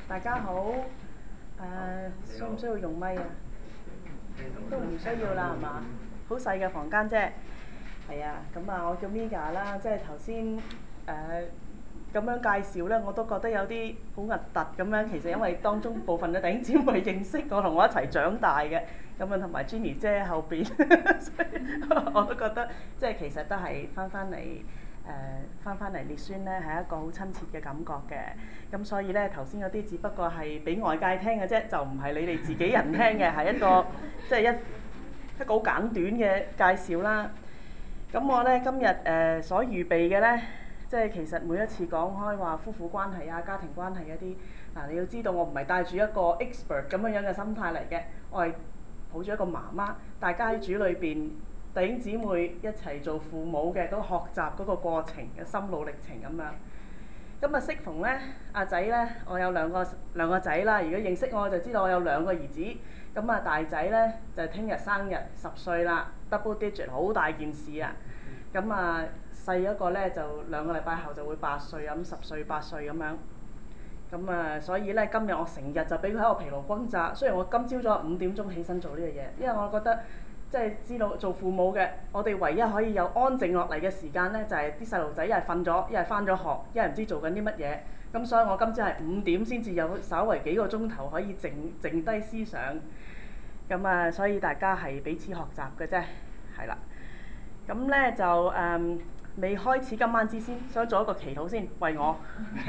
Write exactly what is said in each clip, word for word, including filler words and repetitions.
大家好，誒、呃需唔需要用咪啊？都唔需要啦，係嘛？好細嘅房間啫。係啊，咁啊，我叫 Mia 啦，即係頭先誒咁樣介紹咧，我都覺得有啲好核突咁樣。其實因為當中部分嘅弟兄姊妹認識我，同我一齊長大嘅，咁啊同埋 Jenny 姐後邊，所以我都覺得即係其實都係翻翻嚟。誒翻翻嚟列宣咧係一個好親切嘅感覺嘅，咁所以咧頭先嗰啲只不過係俾外界聽嘅啫，就唔係你哋自己人聽嘅，係一個即係一一個好簡短嘅介紹啦。咁我咧今日誒、呃、所預備嘅咧，即係其實每一次講開話夫婦關係啊、家庭關係嗰啲，嗱你要知道我唔係帶住一個 expert 咁樣樣嘅心態嚟嘅，我係抱住一個媽媽，大家喺主裏邊。弟兄姊妹一齊做父母嘅嗰個學習嗰個過程嘅心路歷程咁樣。咁啊，適逢咧，阿仔咧，我有兩個兩個仔啦。如果認識我就知道我有兩個兒子。咁啊，大仔咧就係聽日生日十歲啦，double digit 好大件事啊。咁啊，細一個咧就兩個禮拜後就會八歲咁，十歲八歲咁樣。咁啊，所以咧今日我成日就俾佢喺我疲勞轟炸。雖然我今朝早五點鐘起身做呢樣嘢，因為我覺得。即係知道做父母嘅，我哋唯一可以有安靜落嚟嘅時間咧，就係啲細路仔一係瞓咗，一係返咗學，一係唔知做緊啲乜嘢。咁所以我今朝係五點先至有稍為幾個鐘頭可以靜靜低思想。咁啊，所以大家係彼此學習嘅啫，係啦。咁咧就誒未、嗯、開始今晚之先，想做一個祈禱先，為我。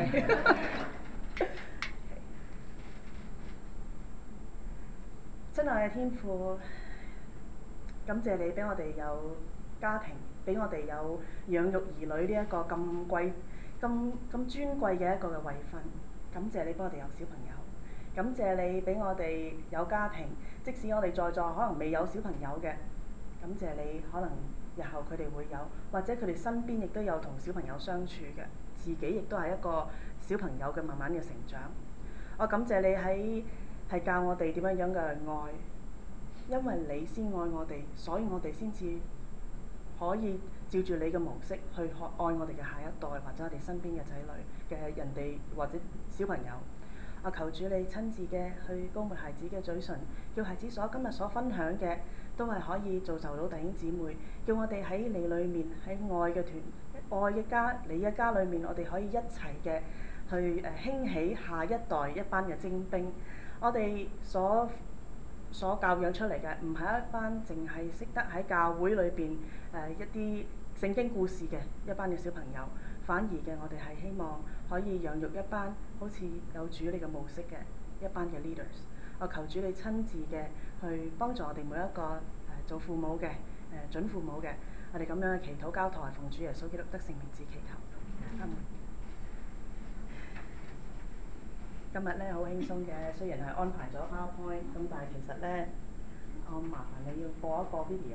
親愛嘅天父。感謝你俾我哋有家庭，俾我哋有養育兒女呢一個咁貴、咁咁尊貴嘅一個嘅位份。感謝你俾我哋有小朋友，感謝你俾我哋有家庭，即使我哋在座可能未有小朋友嘅，感謝你可能日後佢哋會有，或者佢哋身邊亦都有同小朋友相處嘅，自己亦都係一個小朋友嘅慢慢嘅成長。我感謝你喺係教我哋點樣樣嘅愛。因為你先愛我哋，所以我哋先至可以照住你嘅模式去愛我哋嘅下一代，或者我哋身邊嘅仔女嘅人哋或者小朋友。我求主你親自嘅去膏抹孩子嘅嘴唇，叫孩子所今日所分享嘅都係可以造就到弟兄姊妹，叫我哋喺你裏面喺愛嘅團愛嘅家，你嘅家裏面，我哋可以一齊嘅去誒興起下一代一班嘅精兵。我哋所所教養出嚟嘅唔係一班淨係識得喺教會裏邊誒一啲聖經故事嘅一班嘅小朋友，反而嘅我哋係希望可以養育一班好似有主你嘅模式嘅一班嘅 leaders。我求主你親自嘅去幫助我哋每一個誒、呃、做父母嘅誒、呃、準父母嘅，我哋咁樣嘅祈禱交託，奉主耶穌基督得聖名字祈求。嗯、今日咧好輕鬆嘅，雖然係安排咗 PowerPoint，咁但係其實咧。我麻煩你要播一個 video。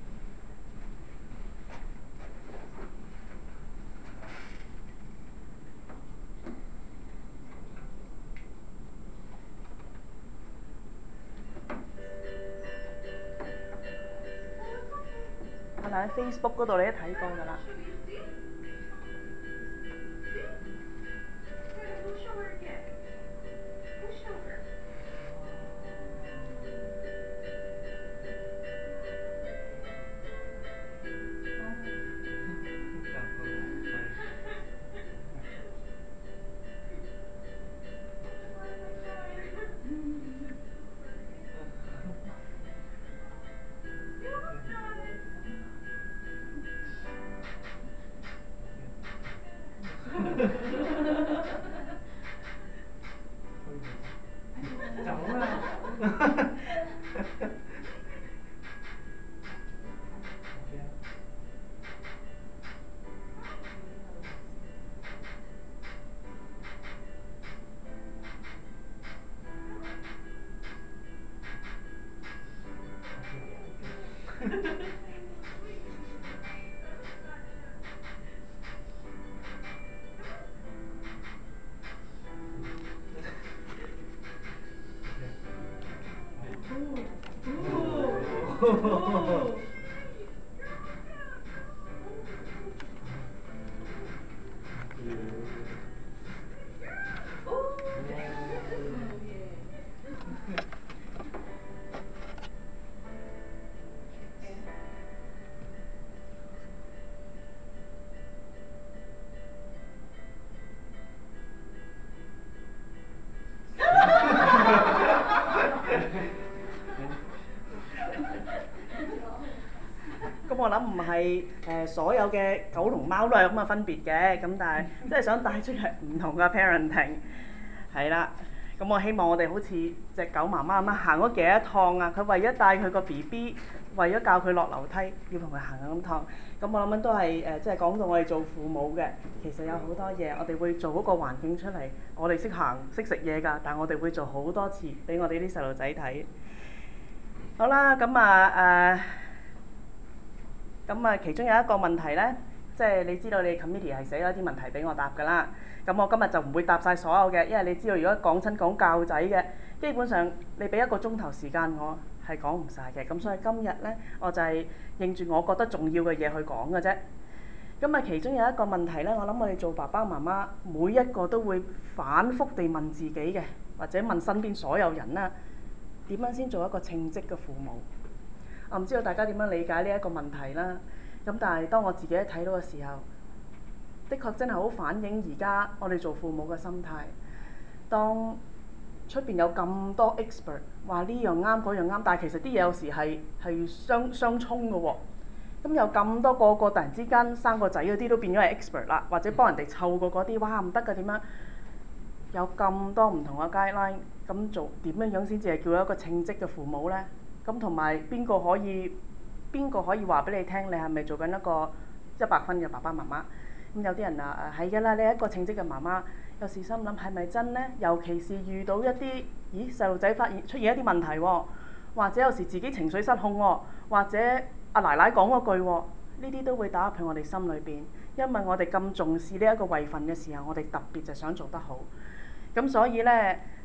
係咪喺 Facebook 嗰度你都睇過㗎啦？走啦！ 係誒所有嘅狗同貓都係咁嘅分別嘅，咁但係即係想帶出係唔同嘅 parenting， 係啦。咁我希望我哋好似隻狗媽媽咁樣行咗幾多趟啊！佢為咗帶佢個 B B， 為咗教佢落樓梯，要同佢行咁趟。咁我諗緊都係誒，即係講到我哋做父母嘅，其實有好多嘢我哋會做嗰個環境出嚟。我哋識行識食嘢㗎，但係我哋會做好多次俾我哋啲細路仔睇。好啦，咁啊誒，咁啊其中有一個問題咧，即係你知道你 committee 係寫咗啲問題俾我答㗎啦。咁我今日就唔會答晒所有嘅，因為你知道如果講親講教仔嘅，基本上你俾一個鐘頭時間我係講唔晒嘅。咁所以今日咧，我就係應住我覺得重要嘅嘢去講嘅啫。咁啊，其中有一個問題咧，我諗我哋做爸爸媽媽每一個都會反覆地問自己嘅，或者問身邊所有人啦，點樣先做一個稱職嘅父母？我唔知道大家點樣理解呢一個問題啦。咁但係當我自己一睇到嘅時候，的確真係好反映而家我哋做父母嘅心態。當出邊有咁多 expert 話呢樣啱嗰樣啱，但係其實啲嘢有時係係相相衝嘅喎。咁有咁多個個突然之間生個仔嗰啲都變咗係 expert 啦，或者幫人哋湊過嗰啲，哇唔得㗎點樣？有咁多唔同嘅 guideline，咁做點樣樣先至係叫一個稱職嘅父母呢？咁同埋邊個可以邊個可以話俾你聽，你係咪做緊一個一百分嘅爸爸媽媽？咁有啲人啊誒係㗎啦，你係一個稱職嘅媽媽。有時心諗係咪真呢？尤其是遇到一啲咦細路仔發現出現一啲問題喎，或者有時自己情緒失控喎，或者阿奶奶講嗰句喎，呢啲都會打入去我哋心裏邊。因為我哋咁重視呢一個位份嘅時候，我哋特別就想做得好。咁所以呢，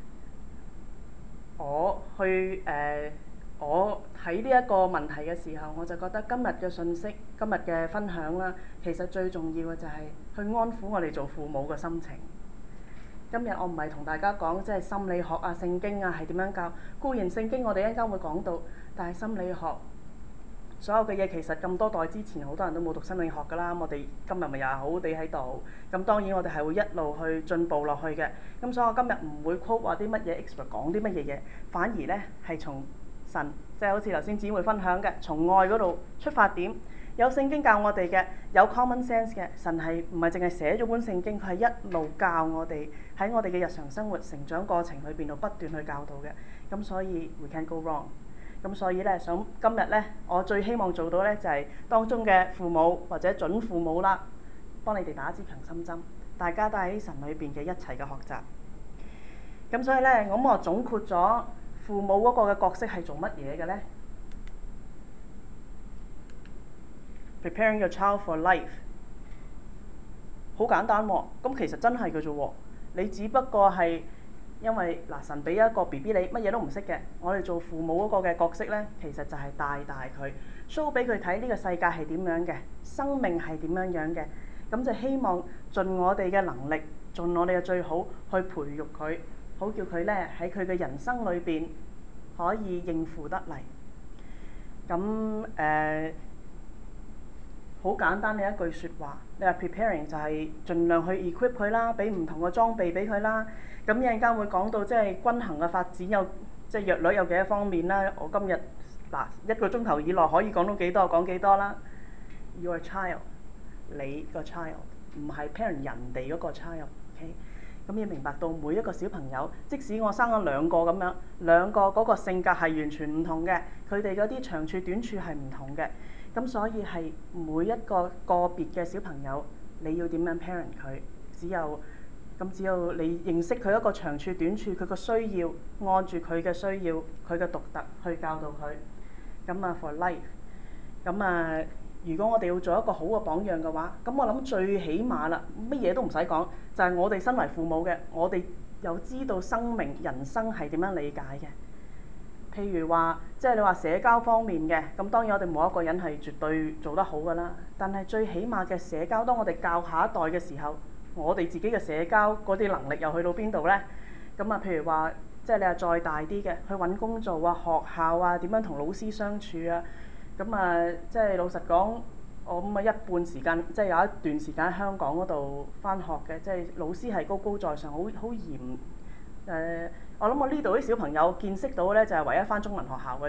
我去誒、呃、我睇呢一個問題嘅時候，我就覺得今日嘅信息、今日嘅分享啦，其實最重要嘅就係去安撫我哋做父母嘅心情。今日我唔係同大家講即係心理學啊、聖經啊係點樣教，固然聖經我哋一陣間會講到，但係心理學所有嘅嘢其實咁多代之前好多人都冇讀心理學㗎啦，我哋今日咪又係好好地喺度。咁當然我哋係會一路去進步落去嘅。咁所以我今日唔會 quote 話啲乜嘢 expert 講啲乜嘢嘢，反而咧係從神，即係好似頭先姊妹分享嘅，從愛嗰度出發點。有聖經教我哋嘅，有 common sense 嘅，神係唔係淨係寫咗本聖經，佢係一路教我哋喺我哋嘅日常生活成長過程裏邊度不斷去教導嘅。咁所以 we can't go wrong。咁所以咧，想今日咧，我最希望做到咧就係、是、當中嘅父母或者準父母啦，幫你哋打一支強心針，大家都喺神裏邊嘅一齊嘅學習。咁所以咧，咁我總括咗父母嗰個嘅角色係做乜嘢嘅咧？Preparing your child for life，好簡單喎、哦。咁其實真係嘅啫喎，你只不過係因為嗱神俾一個 B B 你乜嘢都唔識嘅，我哋做父母嗰個嘅角色咧，其實就係帶大佢 show 俾佢睇呢個世界係點樣嘅，生命係點樣樣嘅。咁就希望盡我哋嘅能力，盡我哋嘅最好去培育佢，好叫佢咧喺佢嘅人生裏邊可以應付得嚟。咁誒。呃好簡單嘅一句説話，你話 preparing 就係盡量去 equip 佢啦，俾唔同嘅裝備俾佢啦。咁一陣間會講到即係均衡嘅發展有即係約略有幾多方面啦。我今日嗱一個鐘頭以內可以講到幾多講幾多啦。Your child，你個 child 唔係 parent 人哋嗰個 child，OK？咁要明白到每一個小朋友，即使我生咗兩個咁樣，兩個嗰個性格係完全唔同嘅，佢哋嗰啲長處短處係唔同嘅。咁所以係每一個個別嘅小朋友，你要點樣 parent 佢？只有咁，只有你認識佢一個長處短處，佢個需要，按住佢嘅需要，佢嘅獨特去教導佢。咁啊 for life。咁啊，如果我哋要做一個好嘅榜樣嘅話，咁我諗最起碼啦，乜嘢都唔使講，就係我哋身為父母嘅，我哋有知道生命人生係點樣理解嘅。譬如話，即係你話社交方面嘅，咁當然我哋冇一個人係絕對做得好㗎啦。但係最起碼嘅社交，當我哋教下一代嘅時候，我哋自己嘅社交嗰啲能力又去到邊度呢？咁啊，譬如話，即係你話再大啲嘅，去揾工做啊、學校啊、點樣同老師相處啊。咁啊，即係老實講，我咁啊一半時間，即係有一段時間喺香港嗰度返學嘅，即係老師係高高在上，好好嚴誒。呃我諗我呢度啲小朋友見識到咧，就係唯一返中文學校嘅啫。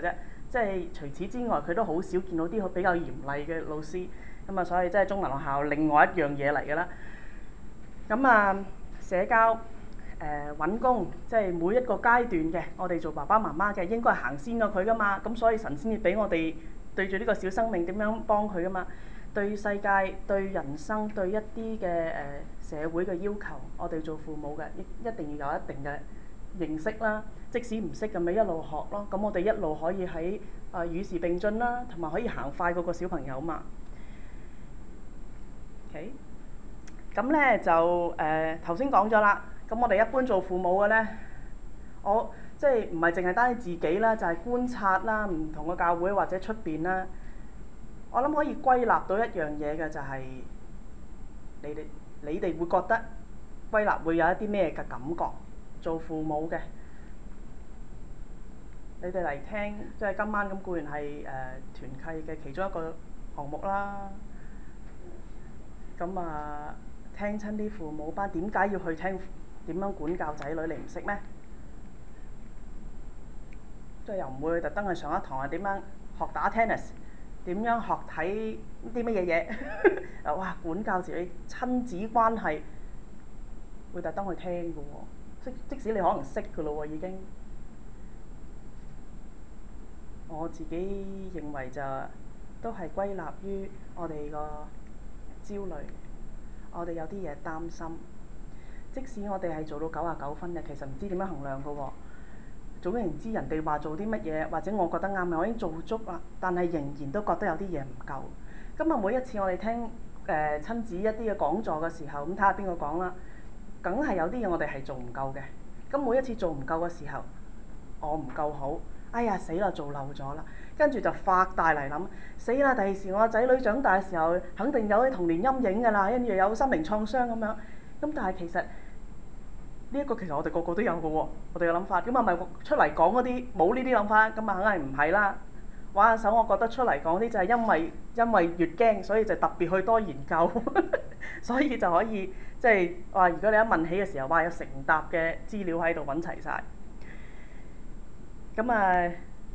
即係除此之外，佢都好少見到啲比較嚴厲嘅老師。咁啊，所以即係中文學校另外一樣嘢嚟㗎啦。咁啊，社交誒揾、呃、工，即係每一個階段嘅，我哋做爸爸媽媽嘅應該係行先過佢㗎嘛。咁所以神先至俾我哋對住呢個小生命點樣幫佢㗎嘛。對世界、對人生、對一啲嘅誒社會嘅要求，我哋做父母嘅一一定要有一定嘅認識啦。即使唔識咁咪一路學咯。咁我哋一路可以喺啊、呃、與時並進啦，同埋可以行快過個小朋友嘛。OK，咁咧就誒頭先講咗啦。咁我哋一般做父母嘅咧，我即係唔係淨係單止自己啦，就係、是、觀察啦，唔同嘅教會或者出邊啦。我諗可以歸納到一樣嘢嘅就係、是，你哋你哋會覺得歸納會有一啲咩嘅感覺？做父母嘅，你哋嚟聽，即係今晚咁固然係誒、呃、團契嘅其中一個項目啦。咁啊，聽親啲父母班點解要去聽點樣管教仔女？你唔識咩？即係又唔會特登去上一堂係點樣學打 tennis？點樣學睇啲乜嘢嘢？哇！管教自己親子關係，會特登去聽㗎喎。即即使你可能識㗎咯喎，已經。我自己認為就都係歸納於我哋個焦慮，我哋有啲嘢擔心。即使我哋係做到九十九分嘅，其實唔知點樣衡量㗎喎。總而言之，人哋話做啲乜嘢，或者我覺得啱嘅，我已經做足啦。但係仍然都覺得有啲嘢唔夠。今日每一次我哋聽誒、呃、親子一啲嘅講座嘅時候，咁睇下邊個講啦，梗係有啲嘢我哋係做唔夠嘅。咁每一次做唔夠嘅時候，我唔夠好，哎呀死啦，做漏咗啦，跟住就發大嚟諗，死啦！第時我個仔女長大嘅時候，肯定有啲童年陰影㗎啦，跟住有心靈創傷咁樣。咁但係其實呢一個其實我哋個個都有嘅喎，我哋嘅諗法。咁啊咪出嚟講嗰啲冇呢啲諗法，咁啊梗係唔係啦？玩下手，我覺得出嚟講啲就係因為因為越驚，所以就特別去多研究，所以就可以即係話，如果你一問起嘅時候，哇有成沓嘅資料喺度揾齊晒。咁啊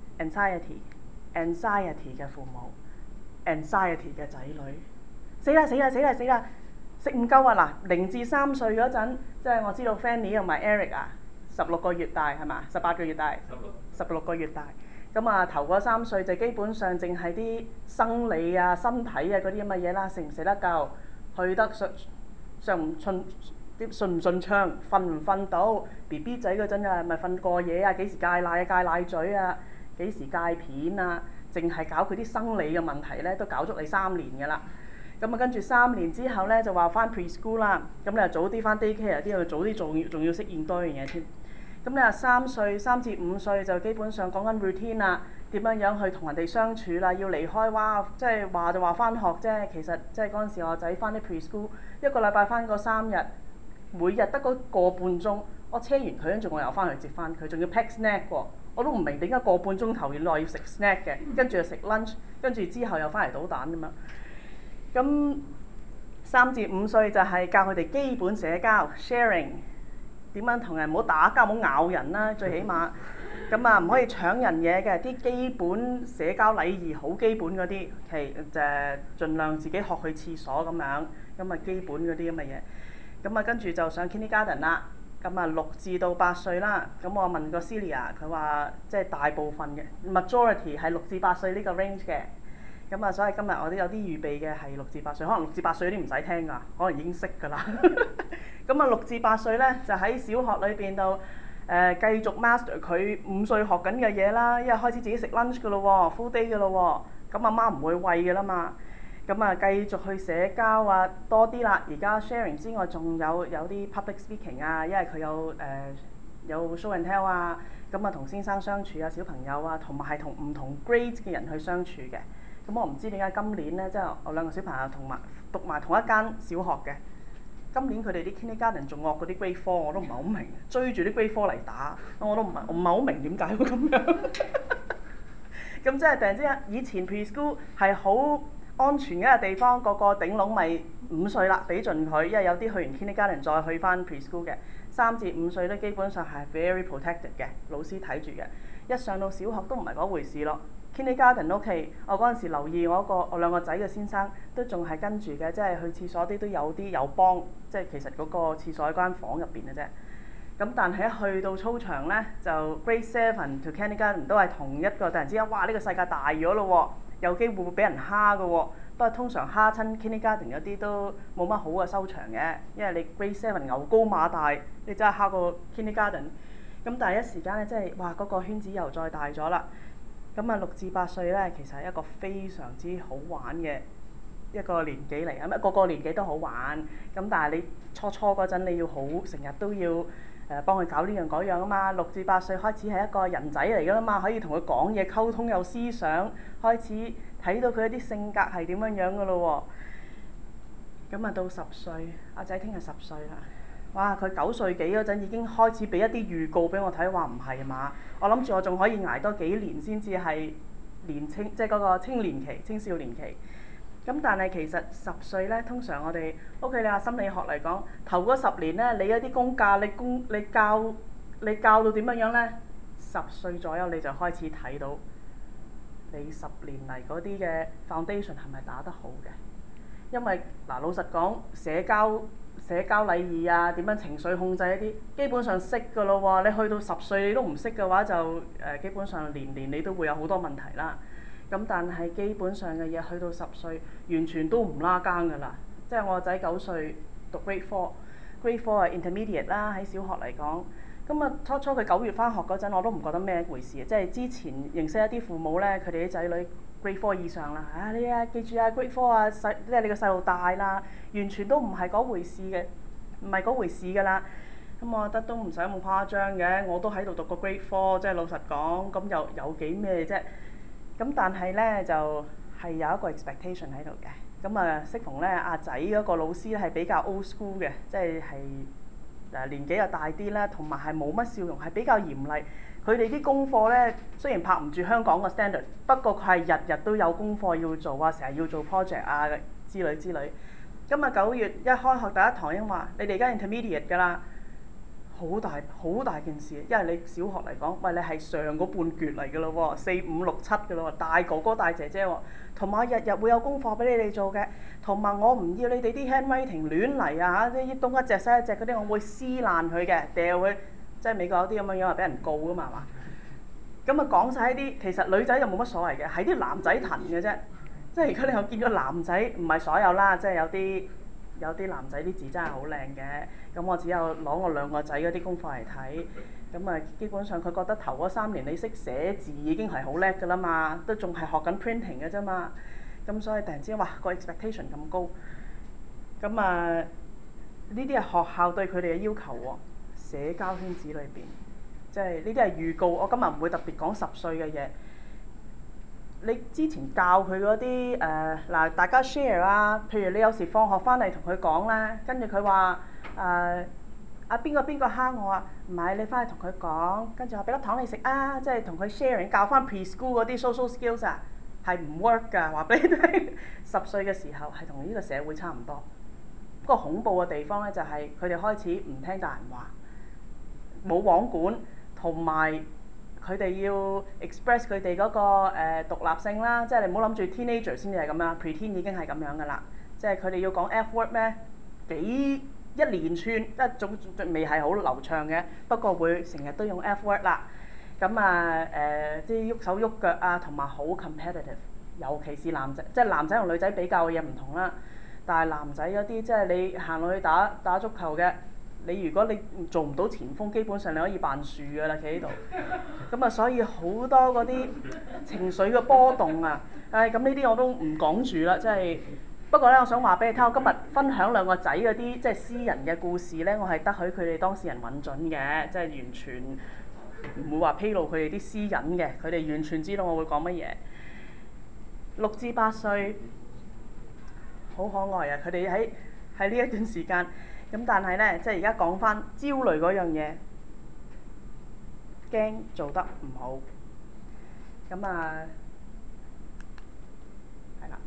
anxiety，anxiety 嘅父母 ，anxiety 嘅仔女，死啦死啦死啦死啦！食唔夠啊嗱，零至三歲嗰陣，即係我知道 Fanny 同埋 Eric 啊，十六個月大係嘛？十八個月大，十六個月大。咁啊頭嗰三歲就基本上淨係啲生理啊、身體啊嗰啲咁嘅嘢啦，食唔食得夠，去得順順唔順啲順唔順暢，瞓唔瞓到 B B 仔嗰陣啊，咪瞓過夜啊，幾時戒奶啊、戒奶嘴啊，幾時戒片啊，淨係搞佢啲生理嘅問題咧，都搞足你三年㗎啦。咁啊，跟住三年之後咧，就話翻 preschool 啦。咁你又早啲翻 daycare 啲，又早啲仲要仲要適應多樣嘢添。咁你話三歲三至五歲就基本上講緊 routine 啦，點樣樣去同人哋相處啦，要離開哇，即係話就話翻學啫。其實即係嗰陣時我仔翻啲 preschool，一個禮拜翻個三日，每日得嗰個半鐘，我車完佢跟住我又翻去接翻佢，仲要 pack snack 喎。我都唔明點解個半鐘頭原來要食 snack 嘅，跟住又食 lunch，跟住之後又翻嚟搗蛋咁樣。咁三至五歲就係教佢哋基本社交 sharing， 點樣同人唔好打交，唔好咬人啦，最起碼。咁啊唔可以搶人嘢嘅，啲基本社交禮儀好基本嗰啲，其就係盡量自己學去廁所咁樣，咁啊基本嗰啲咁嘅嘢。咁啊跟住就上 kindergarten 啦，咁啊六至到八歲啦。咁我問過 Celia，佢話即係大部分嘅 majority 係六至八歲呢個 range 嘅。咁啊，所以今日我都有啲預備嘅係六至八歲，可能六至八歲啲唔使聽㗎，可能已經識㗎啦。咁啊，六至八歲咧就喺小學裏邊度誒繼續 master 佢五歲學緊嘅嘢啦，因為開始自己食 lunch 㗎咯喎 full day 㗎咯喎，咁阿媽唔會餵㗎啦嘛。咁啊，繼續去社交啊多啲啦。而家 sharing 之外，仲有有啲 public speaking 啊，因為佢有誒、呃、有 show and tell 啊，咁啊同先生相處啊，小朋友啊，同埋係同唔同 grade 嘅人去相處嘅。咁我唔知點解今年咧，即係我兩個小朋友同埋讀埋同一間小學嘅。今年佢哋啲 kindergarten 仲惡過啲 grade four，我都唔係好明，追住啲 grade four 嚟打，我都唔係唔係好明點解會咁樣。咁即係突然之間，以前 preschool 係好安全嘅一個地方，個個頂籠咪五歲啦，俾盡佢，因為有啲去完 kindergarten 再去翻 preschool 嘅，三至五歲咧基本上係 very protected 嘅，老師睇住嘅。一上到小學都唔係嗰回事咯。 Kindergarten OK，我嗰陣時留意我個我兩個仔嘅先生都仲係跟住嘅，即係去廁所啲都有啲有幫，即係其實嗰個廁所喺間房入邊嘅啫。咁但係一去到操場咧，就 Grade Seven to Kindergarten 都係同一個，突然之間，哇！呢、這個世界大咗咯喎，有機會會俾人蝦嘅喎。不過通常蝦親 Kindergarten 嗰啲都冇乜好嘅收場嘅，因為你 Grade Seven 牛高馬大，你真係蝦過 Kindergarten。咁但係一時間咧，即係哇嗰、那個圈子又再大咗啦。咁啊六至八歲咧，其實係一個非常之好玩嘅一個年紀嚟，咁啊個個年紀都好玩。咁但係你初初嗰陣你要好成日都要誒、呃、幫佢搞呢樣嗰樣啊嘛。六至八歲開始係一個人仔嚟㗎啦嘛，可以同佢講嘢溝通有思想，開始睇到佢一啲性格係點樣樣㗎咯喎。咁啊到十歲，阿仔聽日十歲啦。哇！佢九歲幾嗰陣已經開始俾一啲預告俾我睇，話唔係嘛？我諗住我仲可以捱多幾年先至係年青，即係嗰個青年期、青少年期。咁但係其實十歲咧，通常我哋 OK，你話心理學嚟講，頭嗰十年咧，你一啲功架，你功你教你教到點樣樣咧？十歲左右你就開始睇到你十年嚟嗰啲嘅 foundation 係咪打得好嘅？因為嗱老實講，社交社交禮儀啊，點樣情緒控制一啲，基本上識㗎咯喎。你去到十歲你都唔識嘅話，就誒、呃、基本上年年你都會有好多問題啦。咁但係基本上嘅嘢去到十歲，完全都唔拉更㗎啦。即係我個仔九歲讀 Grade Four，Grade Four 係 intermediate 啦，喺小學嚟講。咁啊初初佢九月返學嗰陣，我都唔覺得咩回事。即係之前認識一啲父母咧，佢哋啲仔女 Grade Four 以上啦，啊你啊記住啊 Grade Four 啊細，即係你個細路大啦，完全都唔係嗰回事嘅，唔係嗰回事㗎啦。咁我覺得都唔使咁誇張嘅，我都喺度讀過 Grade Four，即係老實講，咁又有幾咩啫？咁但係咧就係、是、有一個 expectation 喺度嘅。咁啊適逢咧阿仔嗰個老師咧係比較 old school 嘅，即係係誒年紀又大啲啦，同埋係冇乜笑容，係比較嚴厲。佢哋啲功課咧雖然拍唔住香港個 standard，不過佢係日日都有功課要做啊，成日要做 project 啊之類之類。今日九月一開學第一堂已經話：你哋而家 intermediate 㗎啦。好大好大件事，因為你小學嚟講，喂你係上嗰半橛嚟㗎咯喎，四五六七㗎咯喎，大哥哥大姐姐喎，同埋日日會有功課俾你哋做嘅，同埋我唔要你哋啲 handwriting 亂嚟啊嚇，啲東一隻西一隻嗰啲，我會撕爛佢嘅，掉佢，即係美國有啲咁樣樣係俾人告㗎嘛係嘛？咁啊講晒呢啲，其實女仔就冇乜所謂嘅，係啲男仔騰嘅啫，即係如果你有見到男仔，唔係所有啦，即係有啲。有啲男仔啲字真係好靚嘅，咁我只有攞我兩個仔嗰啲功課嚟睇，咁啊基本上佢覺得頭嗰三年你識寫字已經係好叻㗎啦嘛，都仲係學緊 printing 嘅啫嘛，咁所以突然之間哇個 expectation 咁高，咁啊呢啲係學校對佢哋嘅要求喎，社交圈子裏邊，即係呢啲係預告，我今日唔會特別講十歲嘅嘢。你之前教佢嗰啲誒嗱，大家 share 啊，譬如你有時放學翻嚟同佢講咧，跟住佢話誒啊邊個邊個蝦我啊？唔係你翻去同佢講，跟住我俾粒糖你食啊，即係同佢 sharing 教翻 preschool 嗰啲 social skills 啊，係唔 work 㗎，話俾你聽。十歲嘅時候係同呢個社會差唔多，不過恐怖嘅地方咧就係佢哋開始唔聽大人話，冇網管，同埋。佢哋要 express 佢哋嗰個誒、呃、獨立性啦，即係你唔好諗住 teenager 先至係咁樣 ，pre-teen 已經係咁樣噶啦。即係佢哋要講 F word 咩？幾一連串，一種未係好流暢嘅，不過會成日都用 F word 啦。咁啊誒，即係喐手喐腳啊，同埋好 competitive，尤其是男仔，即係男仔同女仔比較嘅嘢唔同啦。但係男仔嗰啲，即係你行落去打打足球嘅。你如果你做唔到前鋒，基本上你可以扮樹㗎啦，企喺度。咁啊，所以好多嗰啲情緒嘅波動啊，誒咁呢啲我都唔講住啦，即係。不過咧，我想話俾你聽，我今日分享兩個仔嗰啲即係私人嘅故事咧，我係得許佢哋當事人允准嘅，即係完全唔會話披露佢哋啲私隱嘅，佢哋完全知道我會講乜嘢。六至八歲，好可愛啊！佢哋喺喺呢一段時間。咁但係咧，即係而家講翻焦慮嗰樣嘢，驚做得唔好。咁啊，係啦。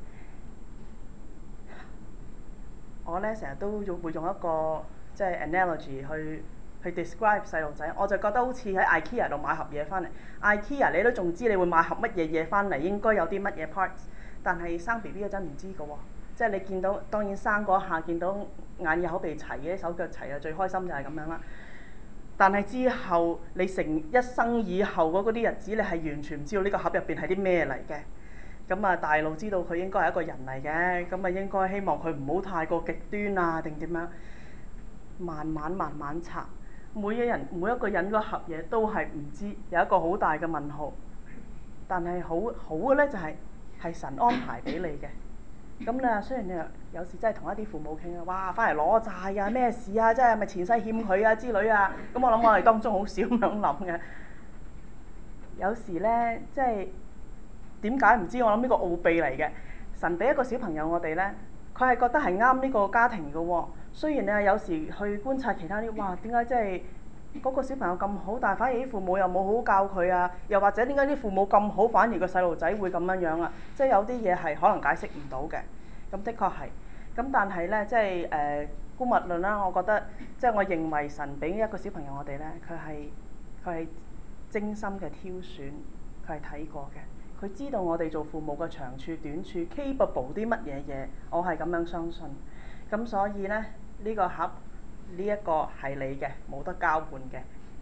我咧成日都用會用一個即係 analogy 去去 describe 細路仔，我就覺得好似喺 IKEA 度買盒嘢翻嚟。IKEA 你都仲知你會買盒乜嘢嘢翻嚟，應該有啲乜嘢 parts，但係生 B B 嗰陣唔知㗎喎。即係你見到，當然生嗰下見到眼耳口鼻齊嘅，手腳齊啊，最開心就係咁樣啦。但係之後你成一生以後嗰啲日子，你係完全唔知道呢個盒入邊係啲咩嚟嘅。咁啊，大路知道佢應該係一個人嚟嘅，咁啊應該希望佢唔好太過極端啊，定點樣？慢慢慢慢拆，每一人每一個人嗰盒嘢都係唔知，有一個好大嘅問號。但係好好嘅咧就係、係、係神安排俾你嘅。咁咧雖然你有時真係同一啲父母傾啊，哇翻嚟攞債啊咩事啊，即係咪前世欠佢啊之類啊，咁我諗我哋當中好少咁樣諗嘅。有時咧即係點解唔知？我諗呢個奧秘嚟嘅。神俾一個小朋友我哋咧，佢係覺得係啱呢個家庭嘅喎。雖然你係有時去觀察其他啲，哇點解即係嗰個小朋友咁好，但係反而啲父母又冇好好教佢啊？又或者點解啲父母咁好，反而個細路仔會咁樣樣啊？即係有啲嘢係可能解釋唔到嘅。咁的確係。咁但係咧，即係誒姑勿論啦，我覺得即係我認為神俾一個小朋友我哋咧，佢係佢係精心嘅挑選，佢係睇過嘅，佢知道我哋做父母嘅長處短處 capable 啲乜嘢嘢，我係咁樣相信。咁所以咧，呢個盒呢一個係你嘅，冇得交換嘅。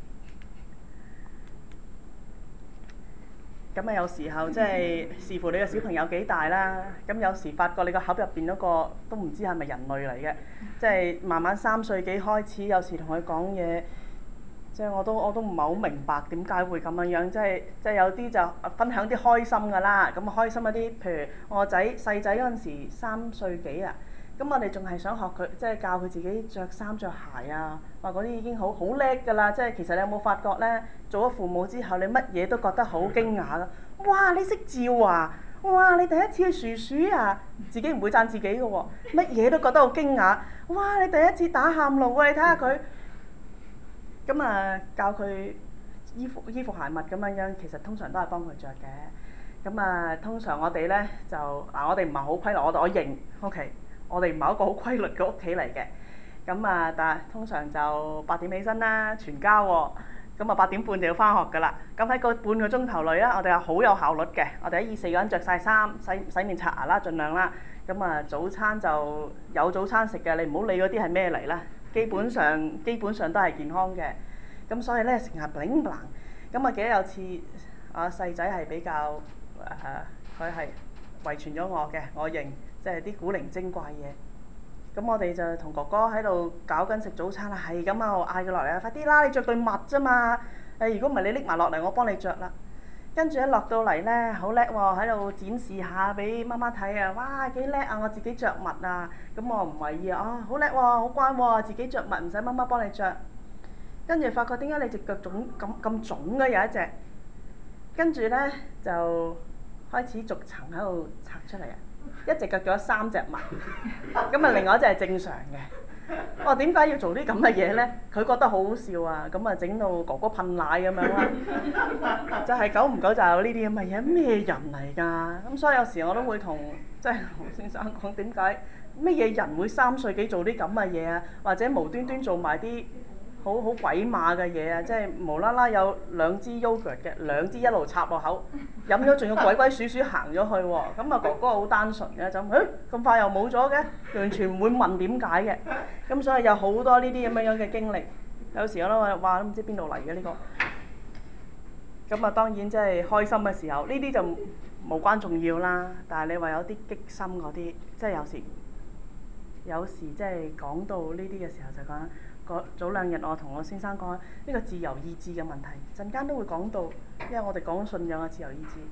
咁啊，有時候即係視乎你個小朋友幾大啦。咁有時發覺你個盒入邊嗰個都唔知係咪人類嚟嘅，即係慢慢三歲幾開始，有時同佢講嘢，即係我都我都唔係好明白點解會咁樣樣，即係即係有啲就分享啲開心㗎啦。咁開心一啲，譬如我個仔細仔嗰陣時三歲幾啊。咁我哋仲係想學佢，即係教佢自己着衫着鞋啊，話嗰啲已經好好叻㗎啦。即係其實你有冇發覺咧？做咗父母之後，你乜嘢都覺得好驚訝㗎。哇！你識照啊？哇！你第一次去薯薯啊？自己唔會讚自己㗎喎，乜嘢都覺得好驚訝。哇！你第一次打喊路喎，你睇下佢。咁啊，教佢衣服衣服鞋襪咁樣樣，其實通常都係幫佢着嘅。咁啊，通常我哋咧就嗱，我哋唔係好規律，我我認 OK。我哋唔係一個好規律嘅屋企嚟嘅。咁啊，但係通常就八點起身啦，全家喎。咁啊，八點半就要翻學㗎啦。咁喺個半個鐘頭內啦，我哋係好有效率嘅。我哋喺二四個人着晒衫，洗洗面刷牙啦，盡量啦。咁啊，早餐就有早餐食嘅，你唔好理嗰啲係咩嚟啦。基本上基本上都係健康嘅。咁所以咧，成日 bling bling。咁啊，記得有次啊細仔係比較誒，佢係遺傳咗我嘅，我認。即係啲古靈精怪嘢，咁我哋就同哥哥喺度搞緊食早餐啦，係咁啊嗌佢落嚟啊，快啲啦！你着對襪啫嘛，誒如果唔係你拎埋落嚟，我幫你着啦。跟住一落到嚟咧，好叻喎，喺度展示下俾媽媽睇啊！哇，幾叻啊！我自己着襪啊，咁我唔為意啊，啊好叻喎，好乖喎，自己着襪唔使媽媽幫你着。跟住發覺點解你隻腳腫咁咁腫嘅有一隻，跟住咧就開始逐層喺度拆出嚟啊！一隻腳咗三隻襪，咁啊另外一隻係正常嘅。我話點解要做啲咁嘅嘢咧？佢覺得好好笑啊！咁啊整到哥哥噴奶咁樣啦，就係久唔久就有呢啲咁嘅嘢，咩人嚟㗎？咁所以有時我都會同即係同先生講，點解咩嘢人會三歲幾做啲咁嘅嘢啊？或者無端端做埋啲好好鬼馬嘅嘢啊！即係無啦啦有兩支 yogurt 嘅，兩支一路插落口，飲咗仲要鬼鬼祟祟行咗去喎。咁啊哥哥好單純嘅，就誒咁快又冇咗嘅，完全唔會問點解嘅。咁所以有好多呢啲咁樣樣嘅經歷，有時我都話哇都唔知邊度嚟嘅呢個。咁啊當然即係開心嘅時候，呢啲就無關重要啦。但係你話有啲激心嗰啲，即係有時有時即係講到呢啲嘅時候就講。早兩日我同我先生講呢個自由意志嘅問題，陣間都會講到，因為我哋講信仰嘅自由意志。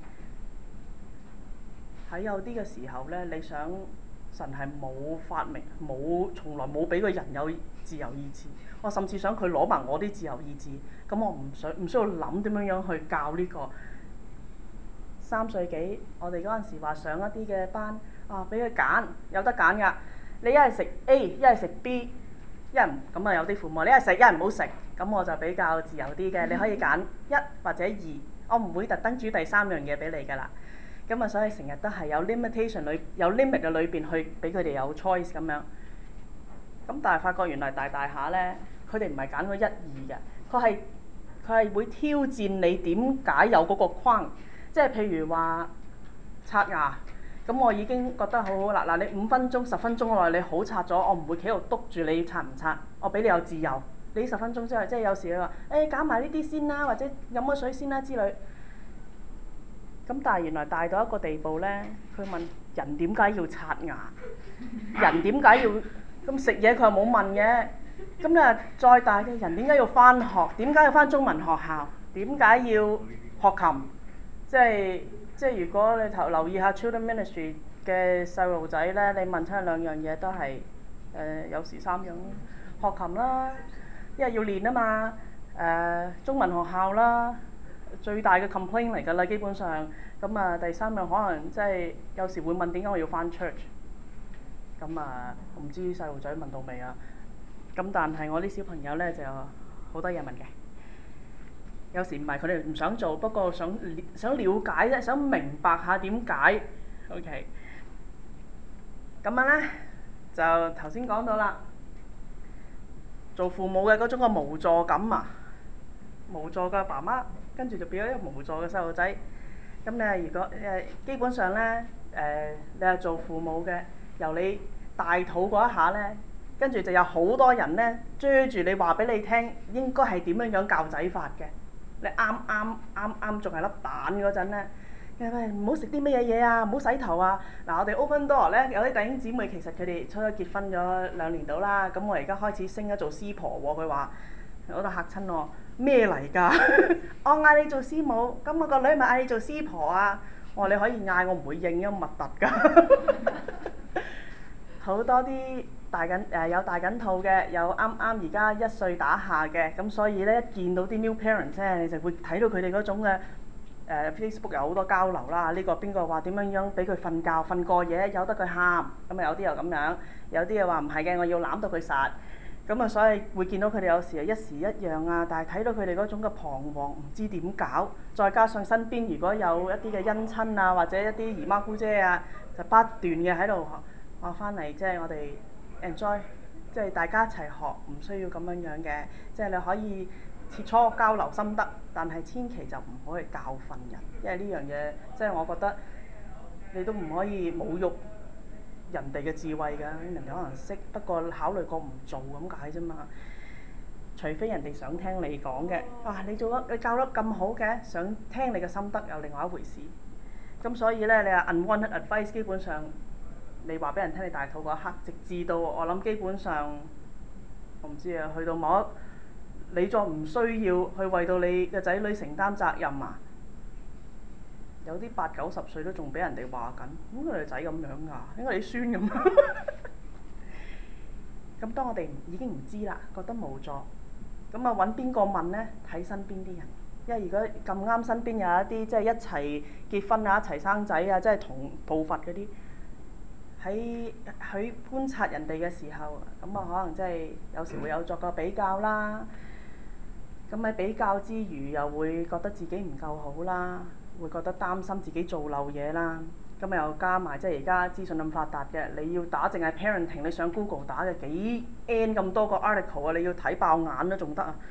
喺有啲嘅時候咧，你想神係冇發明冇，從來冇俾個人有自由意志。我甚至想佢攞埋我啲自由意志，咁我唔想唔需要諗點樣樣去教呢個三歲幾。我哋嗰陣時話上一啲嘅班啊，俾佢揀，有得揀㗎。你一係食 A，一係食 B。一人咁啊，有啲父母你一係食一係唔好食，咁我就比較自由啲嘅，你可以揀一或者二，我唔會特登煮第三樣嘢俾你㗎啦。咁啊，所以成日都係有 limitation 裏有 limit 嘅裏邊去俾佢哋有 choice 咁樣。咁但係發覺原來大大下咧， 佢哋唔係揀嗰一二嘅，佢係佢係會挑戰你點解有嗰個框，即係譬如話刷牙，咁我已經覺得好好啦。嗱，你五分鐘、十分鐘內你好刷咗，我唔會企喺度督住你刷唔刷，我俾你有自由。你十分鐘之後，即係有時你話誒揀埋呢啲先啦，或者飲咗水先啦之類。咁但係原來大到一個地步咧，佢問人點解要刷牙？人點解要咁食嘢？佢又冇問嘅。咁咧再大嘅人點解要返學？點解要返中文學校？點解要學琴？即係即係如果你頭留意下 Children Ministry 嘅細路仔咧，你問親兩樣嘢都係誒、呃、有時三樣咯，學琴啦，因為要練啊嘛，誒、呃、中文學校啦。最大嘅 complaint 嚟㗎啦，基本上咁啊。第三樣可能即係有時會問點解我要返 church， 咁啊我唔知細路仔問到未啊？咁但係我啲小朋友咧就好多嘢問嘅，有時唔係佢哋唔想做，不過想想了解啫，想明白下點解。OK，咁樣咧就頭先講到啦，做父母嘅嗰種嘅無助感啊，無助嘅爸媽，跟住就變咗一個無助嘅細路仔。咁你係如果誒基本上咧誒、呃，你係做父母嘅，由你大肚嗰一下咧，跟住就有好多人咧追住你話俾你聽，應該係點樣樣教仔法嘅。你啱啱啱啱仲係粒蛋嗰陣咧，誒唔好食啲咩嘢嘢啊，唔好洗頭啊。嗱，我哋 Open Door 咧有啲弟兄姊妹其實佢哋初初結婚咗兩年到啦，咁我而家開始升咗做師婆喎。佢話我都嚇親我，咩嚟㗎？我嗌你做師母，咁我個女咪嗌你做師婆啊！我話你可以嗌，我唔會應，因為密突㗎。好多啲大緊誒有大緊肚嘅，有啱啱而家一歲打下嘅，咁所以咧一見到啲 new parents 咧，你就會睇到佢哋嗰種嘅誒、呃、Facebook 有好多交流啦。呢、這個邊個話點樣樣俾佢瞓覺瞓過夜，由得佢喊，咁啊有啲又咁樣，有啲又話唔係嘅，我要攬到佢實。咁啊，所以會見到佢哋有時係一時一樣啊，但係睇到佢哋嗰種嘅彷徨，唔知點搞。再加上身邊如果有一啲嘅姻親啊，或者一啲姨媽姑姐啊，就不斷嘅喺度話翻嚟，即係我哋 enjoy，即係大家一齊學，唔需要咁樣樣嘅。即係你可以切磋交流心得，但係千祈就唔好去教訓人，因為呢樣嘢即係我覺得你都唔可以侮辱人哋嘅智慧㗎，人哋可能識，不過考慮過唔做咁解啫嘛。除非人哋想聽你講嘅，哇、啊！你做得你教得咁好嘅，想聽你嘅心得又另外一回事。咁所以咧，你話 unwanted advice 基本上，你話俾人聽你大肚嗰一刻，直至到我諗基本上，我唔知啊，去到某一，你再唔需要去為到你嘅仔女承擔責任啊！有啲八九十歲都仲俾人哋話緊，點解你仔咁樣㗎？點解你孫咁？咁當我哋已經唔知啦，覺得無助，咁啊揾邊個問呢？睇身邊啲人，因為如果咁啱身邊有一啲即係一齊結婚啊、一齊生仔啊，即係同步伐嗰啲，喺喺觀察人哋嘅時候，咁啊可能即係有時會有作個比較啦。咁喺比較之餘，又會覺得自己唔夠好啦，會覺得擔心自己做漏嘢啦。咁又加埋即係而家資訊咁發達嘅，你要打淨係 parenting，你上 Google 打嘅幾 N 咁多個 article 啊，你要睇爆眼都仲得啊！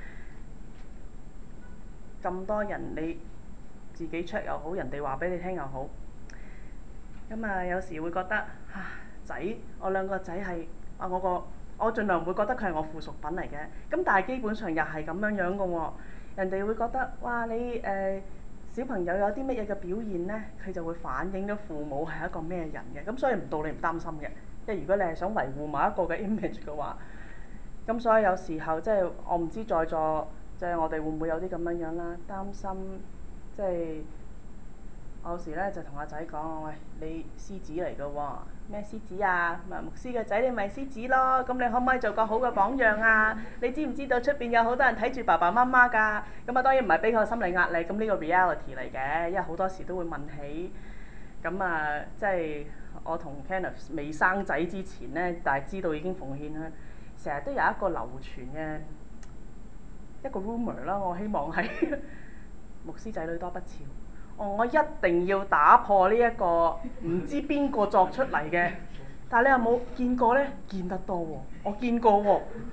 咁多人你自己 check 又好，人哋話俾你聽又好。咁啊，有時會覺得啊，仔，我兩個仔係啊，我個我盡量唔會覺得佢係我附屬品嚟嘅。咁但係基本上又係咁樣樣嘅喎，人哋會覺得哇，你誒、呃、小朋友有啲乜嘢嘅表現呢？佢就會反映咗父母係一個咩人嘅。咁所以唔到你唔擔心嘅，即係如果你係想維護某一個嘅 image 嘅話，咁所以有時候即係我唔知在座即係我哋會唔會有啲咁樣樣啦，擔心即係。我有時咧就同阿仔講：喂，你獅子嚟嘅喎，咩獅子啊？咪牧師嘅仔，你咪獅子咯。咁你可唔可以做個好嘅榜樣啊？你知唔知道出邊有好多人睇住爸爸媽媽㗎？咁啊當然唔係俾佢心理壓力，咁呢個 reality 嚟嘅，因為好多時都會問起。咁啊，即係我同 Kenneth 未生仔之前咧，但係知道已經奉獻啦。成日都有一個流傳嘅一個 rumor 啦，我希望係牧師仔女多不肖。哦，我一定要打破呢一個唔知邊個作出嚟嘅，但係你有冇見過呢？見得多喎，我見過喎。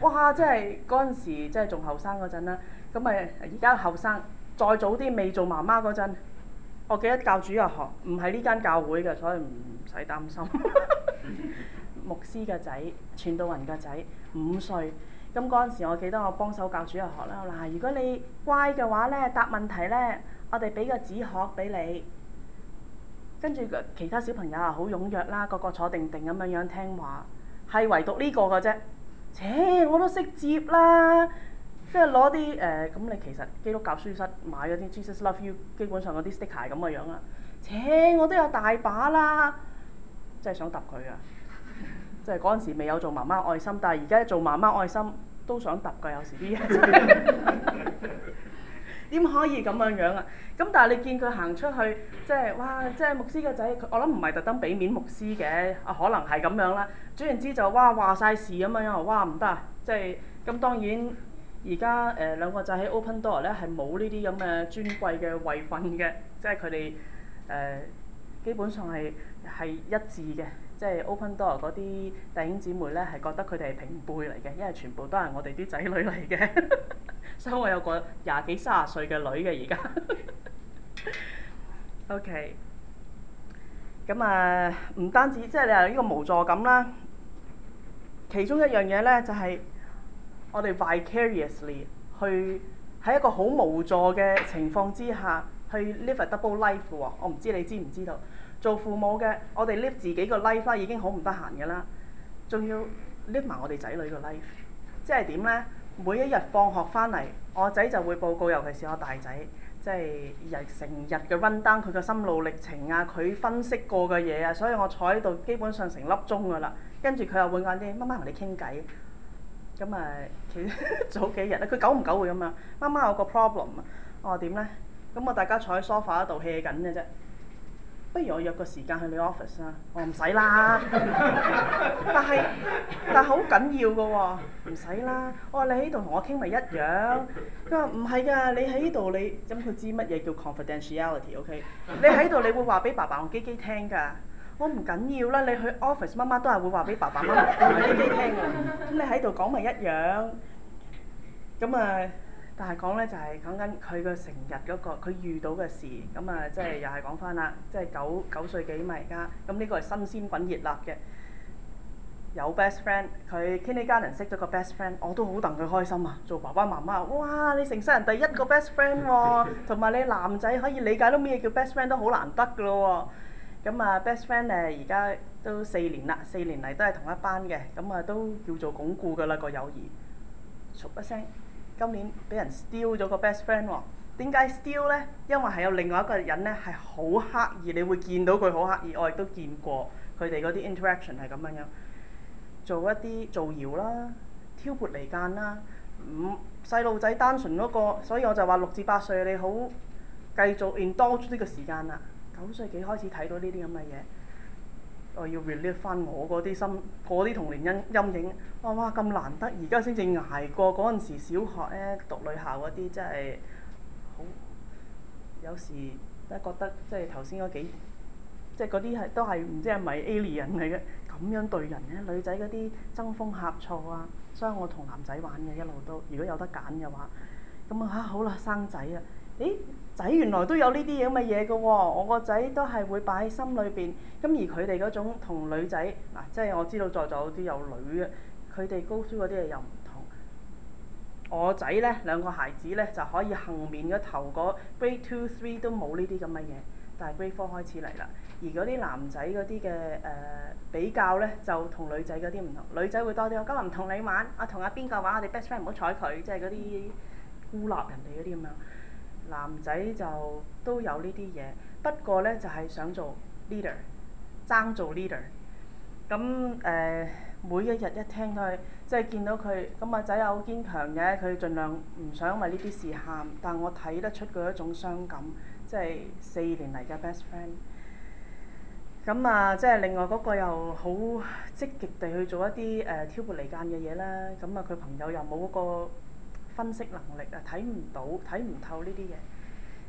哇！即係嗰陣時，即係仲後生嗰陣啦。咁咪而家後生，再早啲未做媽媽嗰陣，我記得教主日學唔係呢間教會嘅，所以唔使擔心。牧師嘅仔，傳道人嘅仔，五歲。咁嗰陣時，我記得我幫手教主日學啦。嗱，如果你乖嘅話咧，答問題咧，我哋俾個紙殼俾你。跟住其他小朋友啊，好踴躍啦，個個坐定定咁樣樣聽話，係唯獨呢個嘅啫。切，我都識接啦，即係攞啲誒，咁、呃、你其實基督教書室買嗰啲 Jesus Love You， 基本上嗰啲 sticker 咁嘅樣啦。切，我都有大把啦，真係想揼佢啊！即係嗰陣時未有做媽媽愛心，但係而家做媽媽愛心都想揼㗎，有時啲嘢。點可以咁樣樣啊？咁但係你見佢行出去，即係哇！即係牧師嘅仔，我諗唔係特登俾面牧師嘅，啊可能係咁樣啦。總言之就哇話晒事咁樣樣，哇唔得啊！即係咁當然而家誒兩個仔喺 Open Door 咧係冇呢啲咁嘅尊貴嘅位份嘅，即係佢哋誒基本上係係一致嘅。即係 Open Door 嗰啲弟兄姊妹咧係覺得佢哋係平輩嚟嘅，因為全部都係我哋啲仔女嚟嘅。所以我有個廿幾三十歲嘅女嘅而家。OK，咁啊唔單止即係你話呢個無助感啦，其中一樣嘢咧就係、是、我哋 vicariously 去喺一個好無助嘅情況之下去 live a double life 喎。我唔知你知唔知道？做父母嘅，我哋 live 自己個 life 啦，已經好唔得閒㗎啦，仲要 live 埋我哋仔女個 life，即係點咧？每一日放學翻嚟，我仔就會報告，尤其是我大仔，即係日成日嘅 run down 佢嘅心路歷程啊，佢分析過嘅嘢啊，所以我坐喺度基本上成粒鐘㗎啦。跟住佢又會嗌啲媽媽同你傾偈，咁啊，其實早幾日咧，佢久唔久會咁啊，媽媽有個 problem 啊，我話點咧？咁我大家坐喺 sofa 度 hea 緊嘅啫。不如我約個時間去你 office 啊！我唔使啦，但係但係好緊要嘅喎，唔使啦。我話你喺度同我傾咪一樣。佢話唔係㗎，你喺呢度你咁佢知乜嘢叫 confidentiality？OK？ 你喺度你會話俾爸爸同基基聽㗎。我唔緊要啦，你去 office 媽媽都係會話俾爸爸媽媽同埋基基聽㗎。咁你喺度講咪一樣。咁啊〜但係講咧就係講緊佢個成日嗰個佢遇到嘅事，咁啊即係又係講翻啦，即係九九歲幾嘛而家，咁呢個係新鮮滾熱辣嘅，有 best friend，佢 kindergarten 識咗個 best friend，我都好戥佢開心啊！做爸爸媽媽，哇！你成世人第一個 best friend 喎，同埋你男仔可以理解到咩叫 best friend 都好難得㗎咯喎，咁啊 best friend 誒而家都四年啦，四年嚟都係同一班嘅，咁啊都叫做鞏固㗎啦個友誼，唰一聲。今年俾人 steal 咗個 best friend 喎，點解 steal 咧？因為係有另外一個人咧係好刻意，你會見到佢好刻意，我亦都見過佢哋嗰啲 interaction 係咁樣樣，做一啲造謠啦、挑撥離間啦。唔細路仔單純嗰個，所以我就話六至八歲你好繼續 indulge 呢個時間啦。九歲幾開始睇到呢啲咁嘅嘢。我要 relive 翻我嗰啲心，嗰啲童年陰陰影。哇哇咁難得，而家先至捱過嗰陣時小學咧讀女校嗰啲，真係好有時都覺得即係頭先嗰幾，即係嗰啲係都係唔知係咪 alien 嚟嘅，咁樣對人嘅女仔嗰啲爭風呷醋啊，所以我同男仔玩嘅一路都，如果有得揀嘅話，咁啊嚇好啦生仔啊！誒仔原來都有呢啲咁嘅嘢嘅喎，我個仔都係會擺喺心裏邊。咁而佢哋嗰種同女仔嗱，即係我知道在座有啲有女嘅，佢哋 go through 嗰啲嘢又唔同。我仔咧兩個孩子咧就可以幸免咗頭嗰 grade two three 都冇呢啲咁嘅嘢，但係 grade four 開始嚟啦。而嗰啲男仔嗰啲嘅誒比較咧就同女仔嗰啲唔同，女仔會多啲。我今日唔同你玩，我同阿邊個玩，我哋 best friend 唔好睬佢，即係嗰啲孤立人哋嗰啲咁樣。男仔就都有呢啲嘢，不過咧就係、是、想做 leader，爭做 leader。咁誒、呃、每一日一聽都係，即係見到佢咁阿仔又好堅強嘅，佢盡量唔想為呢啲事喊，但我睇得出佢一種傷感，即係四年嚟嘅 best friend。咁啊，即係另外嗰個又好積極地去做一啲誒、呃、挑撥離間嘅嘢啦。咁啊，佢朋友又冇嗰個分析能力啊，睇唔到睇唔透呢啲嘢。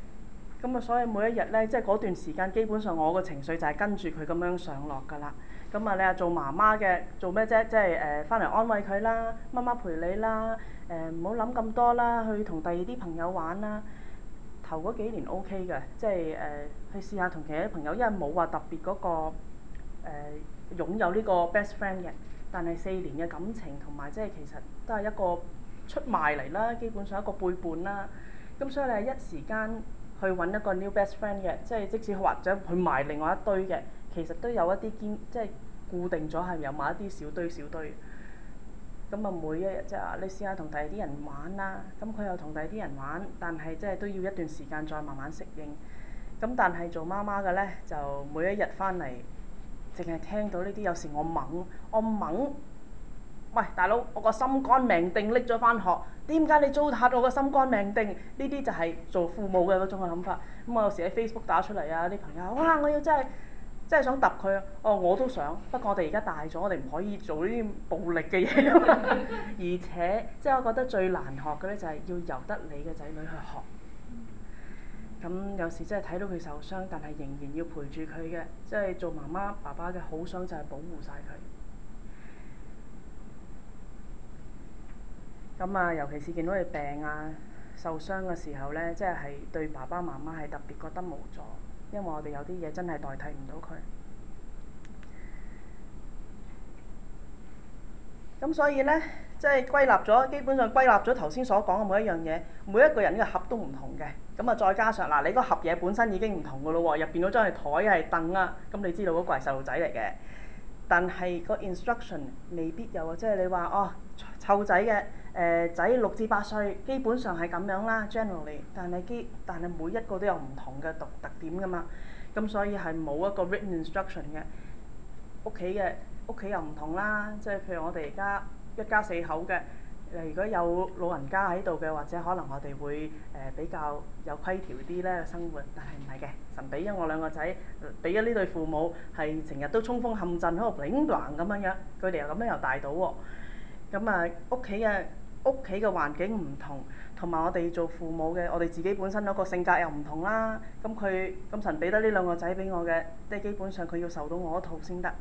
咁啊，所以每一日咧，即係嗰段時間，基本上我個情緒就係跟住佢咁樣上落㗎啦。 咁啊，你話做媽媽嘅做咩啫？即係誒翻嚟安慰佢啦，媽媽陪你啦，誒唔好諗咁多啦，去同第二啲朋友玩啦。頭嗰幾年 O K 嘅，即係誒、呃、去試下同其他朋友，因為冇話特別嗰、嗰個誒、呃、擁有呢個 best friend 嘅。但係四年嘅感情同埋即係其實都係一個出賣嚟啦，基本上一個背叛啦。咁所以你係一時間去揾一個 new best friend 嘅，即係即使或者去埋另外一堆嘅，其實都有一啲堅即係固定咗係有埋一啲小堆小堆。咁啊每一日即係話你試下同第二啲人玩啦，咁佢又同第二啲人玩，但係即係都要一段時間再慢慢適應。咁但係做媽媽嘅咧，就每一日翻嚟，淨係聽到呢啲，有時我猛，我猛，喂大佬，我個心肝命定拎咗翻學，點解你糟蹋我個心肝命定？呢啲就係做父母嘅嗰種嘅諗法。咁我有時喺 Facebook 打出嚟啊，啲朋友哇我要真係〜真係想揼佢啊！哦，我都想，不過我哋而家大咗，我哋唔可以做呢啲暴力嘅嘢。而且，即係我覺得最難學嘅咧，就係要由得你嘅仔女去學。咁有時真係睇到佢受傷，但係仍然要陪住佢嘅，即係做媽媽爸爸嘅好想就係保護晒佢。咁啊，尤其是見到佢病啊、受傷嘅時候咧，即係係對爸爸媽媽係特別覺得無助。因為我哋有啲嘢真係代替唔到佢，咁所以呢，即係歸納咗，基本上歸納咗頭先所講嘅每一樣嘢，每一個人嘅盒都唔同嘅，咁啊再加上嗱，你個盒嘢本身已經唔同噶咯喎，入邊嗰張係台係凳啊，咁你知道嗰個係細路仔嚟嘅，但係個 instruction 未必有啊，即係你話哦湊仔嘅誒仔六至八歲，基本上係咁樣啦 generally，但係基但係每一個都有唔同嘅特特點噶嘛。咁所以係冇一個 written instruction 嘅。屋企嘅屋企又唔同啦，即係譬如我哋而家一家四口嘅，誒如果有老人家喺度嘅，或者可能我哋會誒、呃、比較有規條啲咧生活，但係唔係嘅，神俾咗我兩個仔，俾咗呢對父母係成日都衝鋒陷陣喺度 bling bling 咁樣樣，佢哋又咁樣又大到喎，咁啊屋企嘅屋企嘅環境唔同。同埋我哋做父母嘅，我哋自己本身嗰個性格又唔同啦。咁佢咁神俾得呢兩個仔俾我嘅，即係基本上佢要受到我一套先得。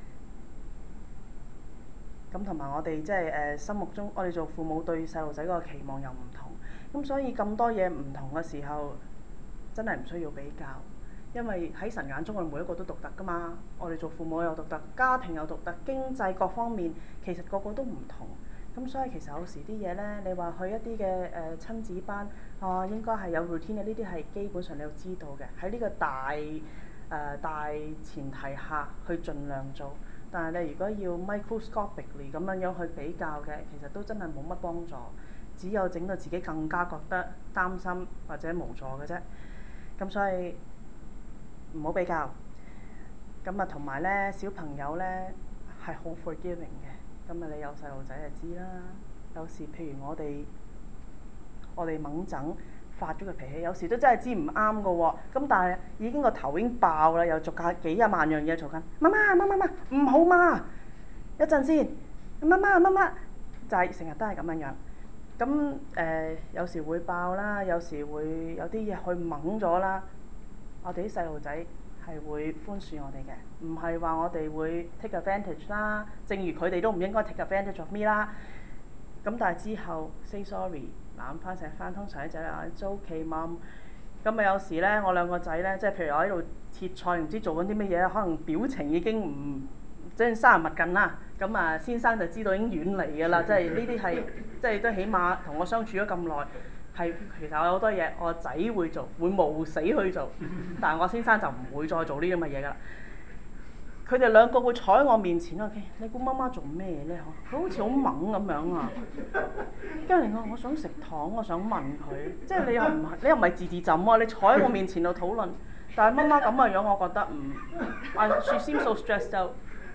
咁同埋我哋即係誒心目中，我哋做父母對細路仔嗰個期望又唔同。咁所以咁多嘢唔同嘅時候，真係唔需要比較，因為喺神眼中我哋每一個都獨特㗎嘛。我哋做父母又獨特，家庭又獨特，經濟各方面其實個個都唔同。咁所以其實有時啲嘢咧，你話去一啲嘅誒親子班，啊應該係有 routine 嘅，呢啲係基本上你要知道嘅。喺呢個大誒、呃、大前提下去盡量做。但係你如果要 microscopically 咁樣樣去比較嘅，其實都真係冇乜幫助，只有整到自己更加覺得擔心或者無助嘅啫。咁所以唔好比較。咁啊同埋咧，小朋友咧係好 forgiving 嘅。咁啊你有細路仔就知啦。有時譬如我哋我哋猛整發咗個脾氣，有時都真係知唔啱㗎喎。咁但係已經個頭已經爆啦，又做緊幾廿萬樣嘢做緊。媽媽媽媽媽唔好嘛，一陣先。媽媽媽媽就係成日都係咁樣樣。咁誒、呃、有時會爆啦，有時會有啲嘢去懵咗啦。我哋啲細路仔係會寬恕我哋嘅，唔係話我哋會 take advantage 啦。正如佢哋都唔應該 take advantage of me 啦。咁但係之後 say sorry，攬翻錫翻，通常啲仔啊，it's okay mum。咁咪有時咧，我兩個仔咧，即係譬如我喺度切菜，唔知做緊啲乜嘢，可能表情已經唔即係生人勿近啦。咁啊，先生就知道已經遠離㗎啦。即係呢啲係即係都起碼同我相處咗咁耐，係其實有好多嘢我仔會做，會冒死去做，但係我先生就唔會再做呢啲咁嘅嘢㗎啦。佢哋兩個會坐喺我面前啊！你估媽媽做咩咧？佢好似好猛咁樣啊！跟住我，我想食糖，我想問佢，即係你又唔係，你又唔係字字浸喎，你坐喺我面前度討論。但係媽媽咁嘅樣，我覺得唔，I she seems so stressed out.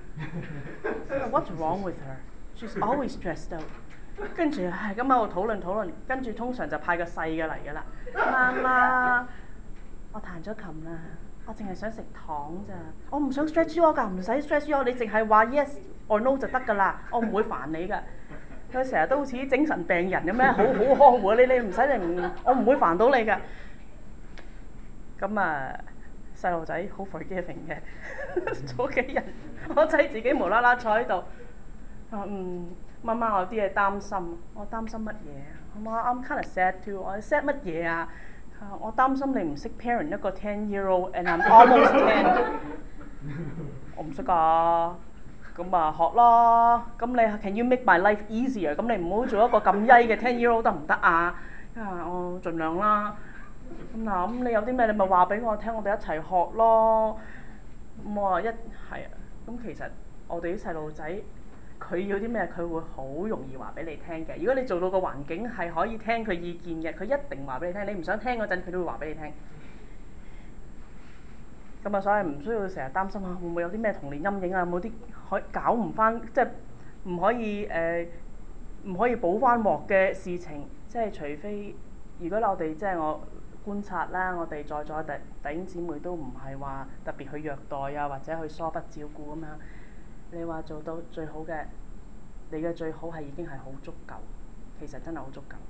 What's wrong with her? She's always stressed out. 跟住係咁喺度討論討論，跟住通常就派個細嘅嚟㗎啦。媽媽，我彈咗琴啦。我淨係想食糖咋，我唔想 stress 我㗎，唔使 stress 我，你淨係話 yes or no 就得㗎啦，我唔會煩你㗎。佢成日都好似啲精神病人咁樣，好好呵護你，你唔使你唔，我唔會煩到你㗎。咁啊， 細路仔好 forgiving 嘅，早幾日我仔自己無啦啦坐喺度，話嗯媽媽我有啲嘢擔心，我擔心乜嘢啊？我話 I'm kind of sad too，我 sad 乜嘢啊？我擔心你唔識 parent 一個 ten year old and I'm almost ten， 我唔識㗎。咁啊學咯，咁你 can you make my life easier？ 咁你唔好做一個咁曳嘅 ten year old 得唔得啊？啊，我盡量啦。咁嗱，咁你有啲咩你咪話俾我聽，我哋一齊學咯。咁我話一係啊，咁其實我哋啲細路仔佢要啲咩，佢會好容易話俾你聽嘅。如果你做到個環境係可以聽佢意見嘅，佢一定話俾你聽。你唔想聽嗰陣，佢都會話俾你聽。咁啊，所以唔需要成日擔心啊，會唔會有啲咩童年陰影啊？有冇啲可以搞唔翻，即係唔可以誒唔、呃、可以補翻鑊嘅事情？即係除非，如果我哋即係我觀察啦，我哋在座弟弟兄姊妹都唔係話特別去虐待啊，或者去疏忽照顧咁樣。你話做到最好嘅，你嘅最好係已經係好足夠，其實真係好足夠。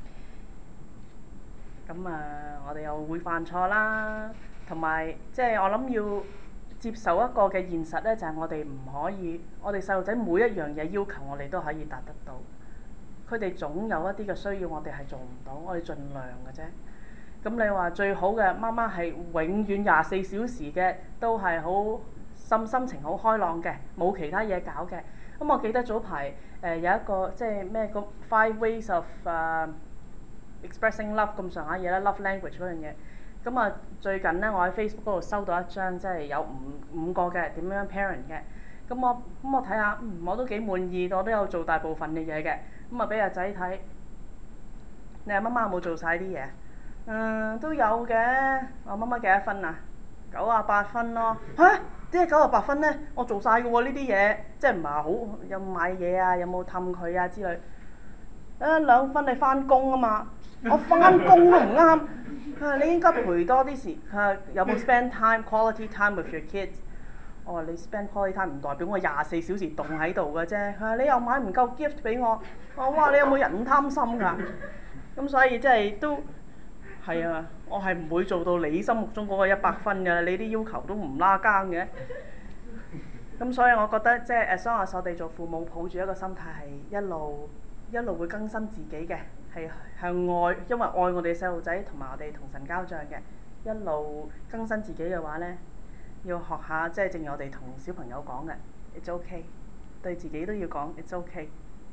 咁啊，我哋又會犯錯啦，同埋即係我諗要接受一個嘅現實咧，就係、是、我哋唔可以，我哋細路仔每一樣嘢要求我哋都可以達得到。佢哋總有一啲嘅需要，我哋係做唔到，我哋盡量嘅啫。咁你話最好嘅媽媽係永遠廿四小時嘅，都係好心心情好開朗嘅，冇其他嘢搞嘅。咁我記得早排誒、呃、有一個即係咩個 Five Ways of、uh, Expressing Love 咁上下嘢啦 ，Love Language 嗰樣嘢。咁啊最近咧，我喺 Facebook 嗰度收到一張，即係有五五個嘅點樣 parent 嘅。咁我咁我睇下，嗯，我都幾滿意，我都有做大部分嘅嘢嘅。咁啊俾阿仔睇，你話媽媽有冇做晒啲嘢？嗯，都有嘅。我媽媽幾多分啊？九啊八分咯。嚇？點解九啊八分咧？我做晒嘅喎呢啲嘢，即係唔係好有冇買嘢啊？有冇氹佢啊之類？啊兩分你翻工啊嘛，我翻工都唔啱。佢話你應該陪多啲時，佢話有冇 spend time quality time with your kids？我話你 spend quality time 唔代表我廿四小時棟喺度嘅啫。佢話你又買唔夠 gift 俾我，我話哇你有冇人咁貪心㗎？咁所以即係都係啊，我係唔會做到你心目中嗰個一百分㗎，你啲要求都唔拉更嘅。咁所以我覺得即係 as long as我哋做父母抱住一個心態係一路一路會更新自己嘅，係向愛，因為愛我哋細路仔同埋我哋同神交賬嘅，一路更新自己嘅話咧，要學下即係正如我哋同小朋友講嘅 ，it's okay，對自己都要講 it's okay。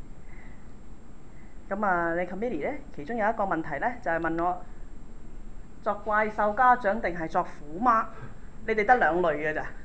咁啊，你 committee 咧，其中有一個問題咧，就係、是、問我作怪獸家長定係作虎媽？你哋得兩類嘅咋？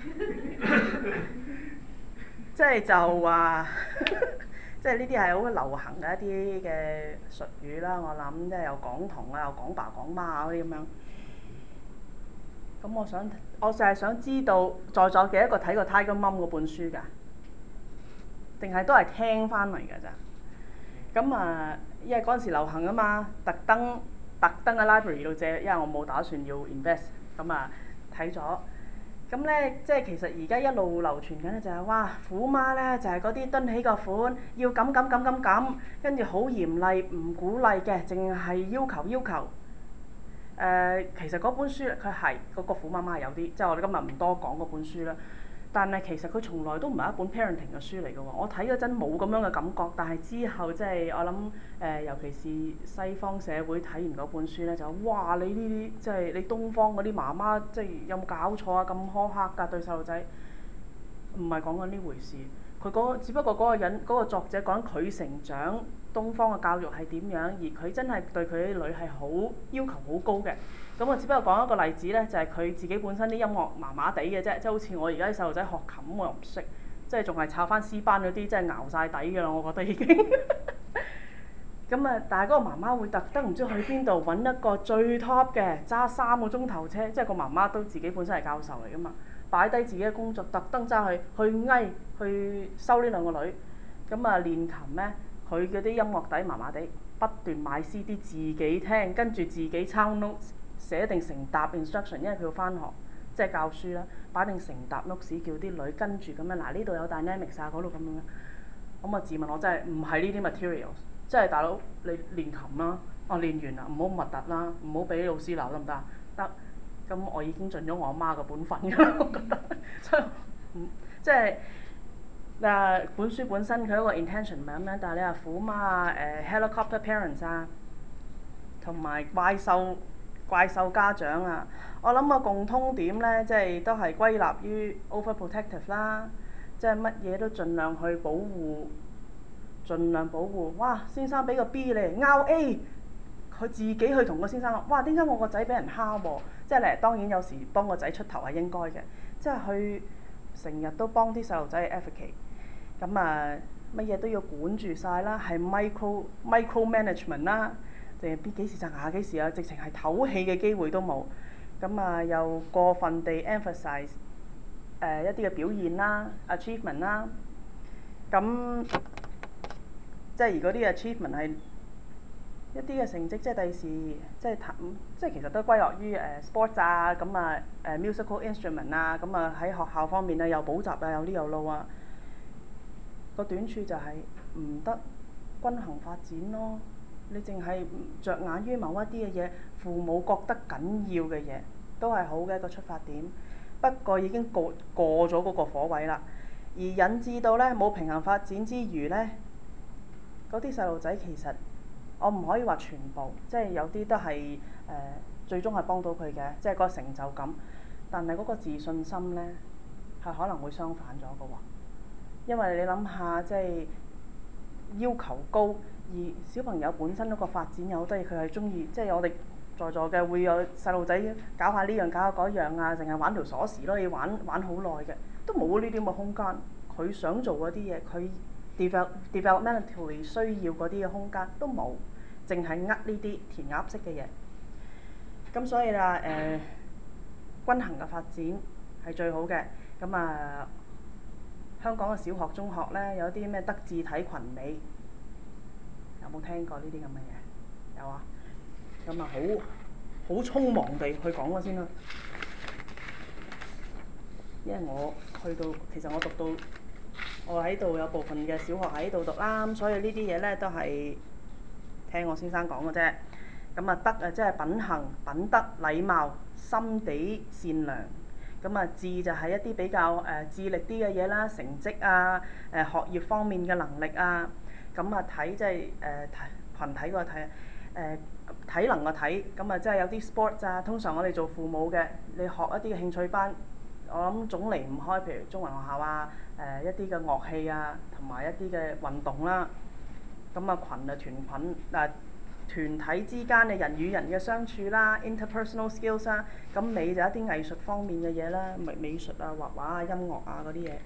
即係就話，即係呢啲係好流行嘅一啲嘅術語啦。我諗即係又講童啊，又講爸講媽啊嗰啲咁樣。咁我想，我就係想知道，在座幾多個睇過 Tiger Mum 嗰本書㗎？定係都係聽翻嚟㗎咋？咁啊，因為嗰陣時流行啊嘛，特登特登喺 library 度借，因為我冇打算要 invest，咁啊睇咗。咁咧，即係其實而家一路流傳緊咧，就係哇，虎媽咧就係嗰啲蹲起個款，要咁咁咁咁咁，跟住好嚴厲，唔鼓勵嘅，淨係要求要求。誒、呃，其實嗰本書佢係嗰個虎媽媽係有啲，即係我哋今日唔多講嗰本書啦。但係其實佢從來都唔係一本 parenting 嘅書嚟嘅喎，我睇嗰陣冇咁樣嘅感覺，但係之後即係我諗誒、呃，尤其是西方社會睇完嗰本書咧，就哇你呢啲即係你東方嗰啲媽媽即係有冇搞錯啊？咁苛刻㗎對細路仔，唔係講緊呢回事。佢嗰只不過嗰個人嗰、嗰個作者講緊佢成長東方嘅教育係點樣，而佢真係對佢啲女係好要求好高嘅。咁我只不過講一個例子咧，就係、是、佢自己本身啲音樂麻麻地嘅啫，即係好似我而家啲細路仔學琴我又唔識，即係仲係抄翻師班嗰啲，真係熬晒底㗎啦，我覺得已經。咁啊，但係嗰個媽媽會特登唔知去邊度揾一個最 top 嘅，揸三個鐘頭車，即係個媽媽都自己本身係教授嚟㗎嘛，擺低自己嘅工作，特登揸去去翳去收呢兩個女。咁啊練琴咧，佢嗰啲音樂底麻麻地，不斷買 C D 自己聽，跟住自己抄 notes。寫定成沓 instruction，因為佢要翻學，即係教書啦，擺定成沓 notes 叫啲女跟住咁樣，嗱呢度有 dynamics 啊，嗰度咁樣。咁我自問我真係唔係呢啲 materials，即係大佬你練琴啦，我、啊、練完啦，唔好咁核突啦，唔好俾老師鬧得唔得？得。 咁我已經盡咗我阿媽嘅本分㗎啦，我覺得，所以唔即係嗱本書本身佢一個 intention 唔係咁樣，但係你話虎媽啊、誒 helicopter parents 啊，同埋怪獸怪獸家長啊，我諗個共通點咧，即係都係歸納於 overprotective 啦，即係乜嘢都盡量去保護，盡量保護。哇！先生俾個 B 你，拗 A。佢自己去同個先生講，哇！點解我個仔俾人蝦喎？即係咧，當然有時幫個仔出頭係應該嘅，即係佢成日都幫啲細路仔 advocate，咁啊乜嘢都要管住晒啦，係 micro micro management 啦，定係邊幾時刷牙幾時啊？直情係唞氣嘅機會都冇，咁啊又過分地 emphasize 誒、呃、一啲嘅表現啦 achievement 啦，咁即係如果啲 achievement 係一啲嘅成績，即係第時，即係即係其實都歸落於誒 sports 啊，咁啊誒 musical instrument 啊，咁啊喺學校方面啊又補習啊，有呢有路啊。個短處就係唔得均衡發展咯。你淨係着眼於某一啲嘅嘢，父母覺得緊要嘅嘢，都係好嘅一個出發點。不過已經過過咗嗰個火位啦，而引致到咧冇平衡發展之餘咧，嗰啲細路仔其實。我唔可以話全部，即係有啲都係誒、呃、最終係幫到佢嘅，即係嗰個成就感。但係嗰個自信心呢，係可能會相反咗嘅喎。因為你諗下，即係要求高，而小朋友本身嗰個發展有好多嘢，佢係中意，即係我哋在座嘅會有細路仔搞下呢樣搞下嗰樣啊，淨係玩條鎖匙咯，要玩玩好耐嘅，都冇呢啲咁嘅空間。佢想做嗰啲嘢，佢 develop developmentally 需要嗰啲嘅空間都冇。淨係呃呢啲填鴨式嘅嘢，咁所以啦誒、呃，均衡嘅發展係最好嘅。咁啊，香港嘅小學、中學咧有啲咩德智體群美，有冇聽過呢啲咁嘅嘢？有啊。咁啊，好好匆忙地去講咗先啦。因為我去到，其實我讀到，我喺度有部分嘅小學喺度讀啦，咁所以呢啲嘢咧都係。聽我先生講嘅啫，咁啊德啊即係品行、品德、禮貌、心地善良，咁啊智就係一啲比較誒、呃、智力啲嘅嘢啦，成績啊、誒、呃、學業方面嘅能力啊，咁啊體即係誒羣體個體，誒、呃、體能個體，咁啊即係有啲 sports 啊，通常我哋做父母嘅，你學一啲嘅興趣班，我諗總離唔開，譬如中文學校啊，誒、呃、一啲嘅樂器啊，同埋一啲嘅運動啦。咁啊群啊團群嗱團體之間嘅人與人嘅相處啦 interpersonal skills 啦，咁美就一啲藝術方面嘅嘢啦，美美術啊、畫畫啊、音樂啊嗰啲嘢。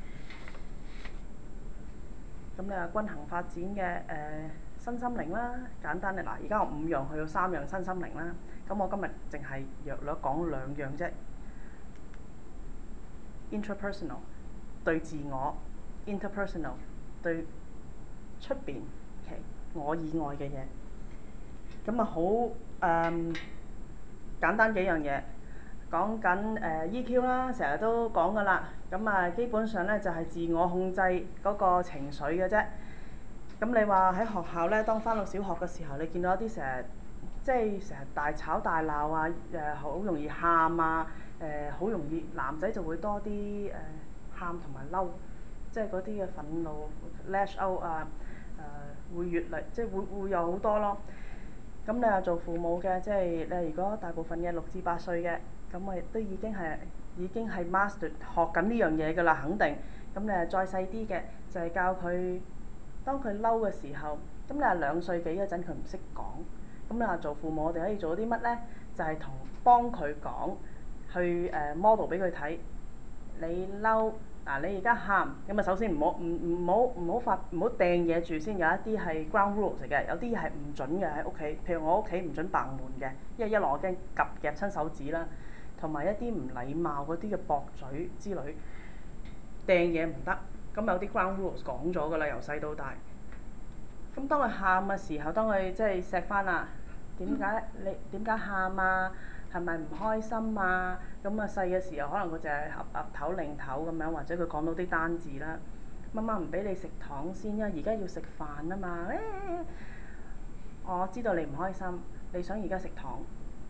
咁你話均衡發展嘅誒、呃、身心靈啦，簡單嘅嗱，而家我五樣去到三樣身心靈啦，咁我今日淨係略略講兩樣啫。Intrapersonal 對自我 ，interpersonal 對出邊其我以外嘅嘢。咁啊好誒簡單幾樣嘢，講緊誒 E Q 啦，成日都講噶啦。咁啊基本上咧就係自我控制嗰個情緒嘅啫。咁你話喺學校咧，當返到小學嘅時候，你見到一啲成日即係成日大吵大鬧啊，誒好容易喊啊，誒好容易男仔就會多啲誒喊同埋嬲，即係嗰啲嘅憤怒 lash out 啊，誒會越嚟即係會會有好多咯。咁你話做父母嘅，即係你如果大部分嘅六至八歲嘅，咁我亦都已經係已經係 master 學緊呢樣嘢㗎啦，肯定。咁你係再細啲嘅，就係教佢當佢嬲嘅時候，咁你係兩歲幾嗰陣佢唔識講，咁你話做父母我哋可以做啲乜咧？就係同幫佢講，去誒 model 俾佢睇，你嬲。嗱，你而家喊，咁啊首先唔好唔唔好唔好發唔好掟嘢住先，有一啲係 ground rules 嚟嘅，有啲嘢係唔準嘅喺屋企。譬如我屋企唔準掟門嘅，因為一來我驚夾夾親手指啦，同埋一啲唔禮貌嗰啲嘅駁嘴之類，掟嘢唔得。咁有啲 ground rules 講咗㗎啦，由細到大。咁當佢喊嘅時候，當佢即係錫翻啦，點解你點解喊啊？係咪唔開心啊？咁啊細嘅時候可能佢就係岌岌頭擰頭咁樣，或者佢講到啲單字啦。媽媽唔俾你食糖先，因為而家要食飯啊嘛。我知道你唔開心，你想而家食糖，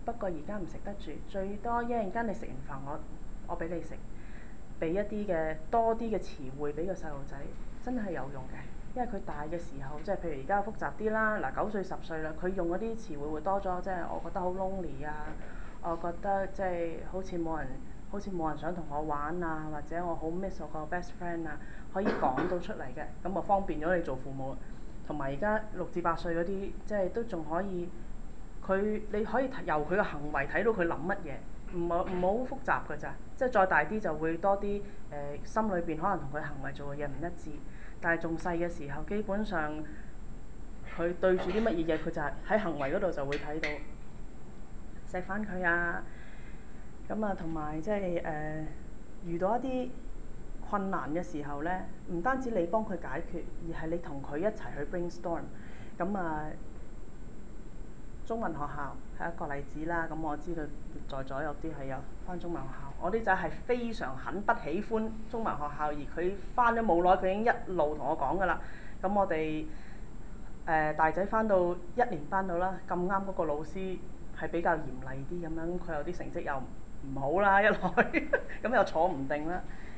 不過而家唔食得住，最多一陣間你食完飯我我俾你食，俾一啲嘅多啲嘅詞彙俾個細路仔，真係有用嘅。因為佢大嘅時候，即係譬如而家複雜啲啦，嗱九歲十歲啦，佢用嗰啲詞彙會多咗，即係我覺得好 lonely 啊，我覺得即係好似冇人，好似冇人想同我玩啊，或者我好 miss 我個 best friend 啊，可以講到出嚟嘅，咁啊方便咗你做父母。同埋而家六至八歲嗰啲，即係都仲可以，佢你可以由佢嘅行為睇到佢諗乜嘢，唔好唔好複雜㗎咋，即係再大啲就會多啲誒、呃、心裏邊可能同佢行為做嘅嘢唔一致。但係仲細嘅時候，基本上佢對住啲乜嘢嘢，佢就係喺行為嗰度就會睇到，錫返佢啊。咁啊，同埋即係誒遇到一啲困難嘅時候咧，唔單止你幫佢解決，而係你同佢一齊去 brainstorm。咁啊，中文學校係一個例子啦。咁我知道在座有啲係有返中文學校，我啲仔係非常很不喜歡中文學校，而佢返咗冇耐，佢已經一路同我講㗎啦。咁我哋誒、呃、大仔返到一年班到啦，咁啱嗰個老師係比較嚴厲啲咁樣，佢有啲成績又唔好啦，一來咁又坐唔定啦。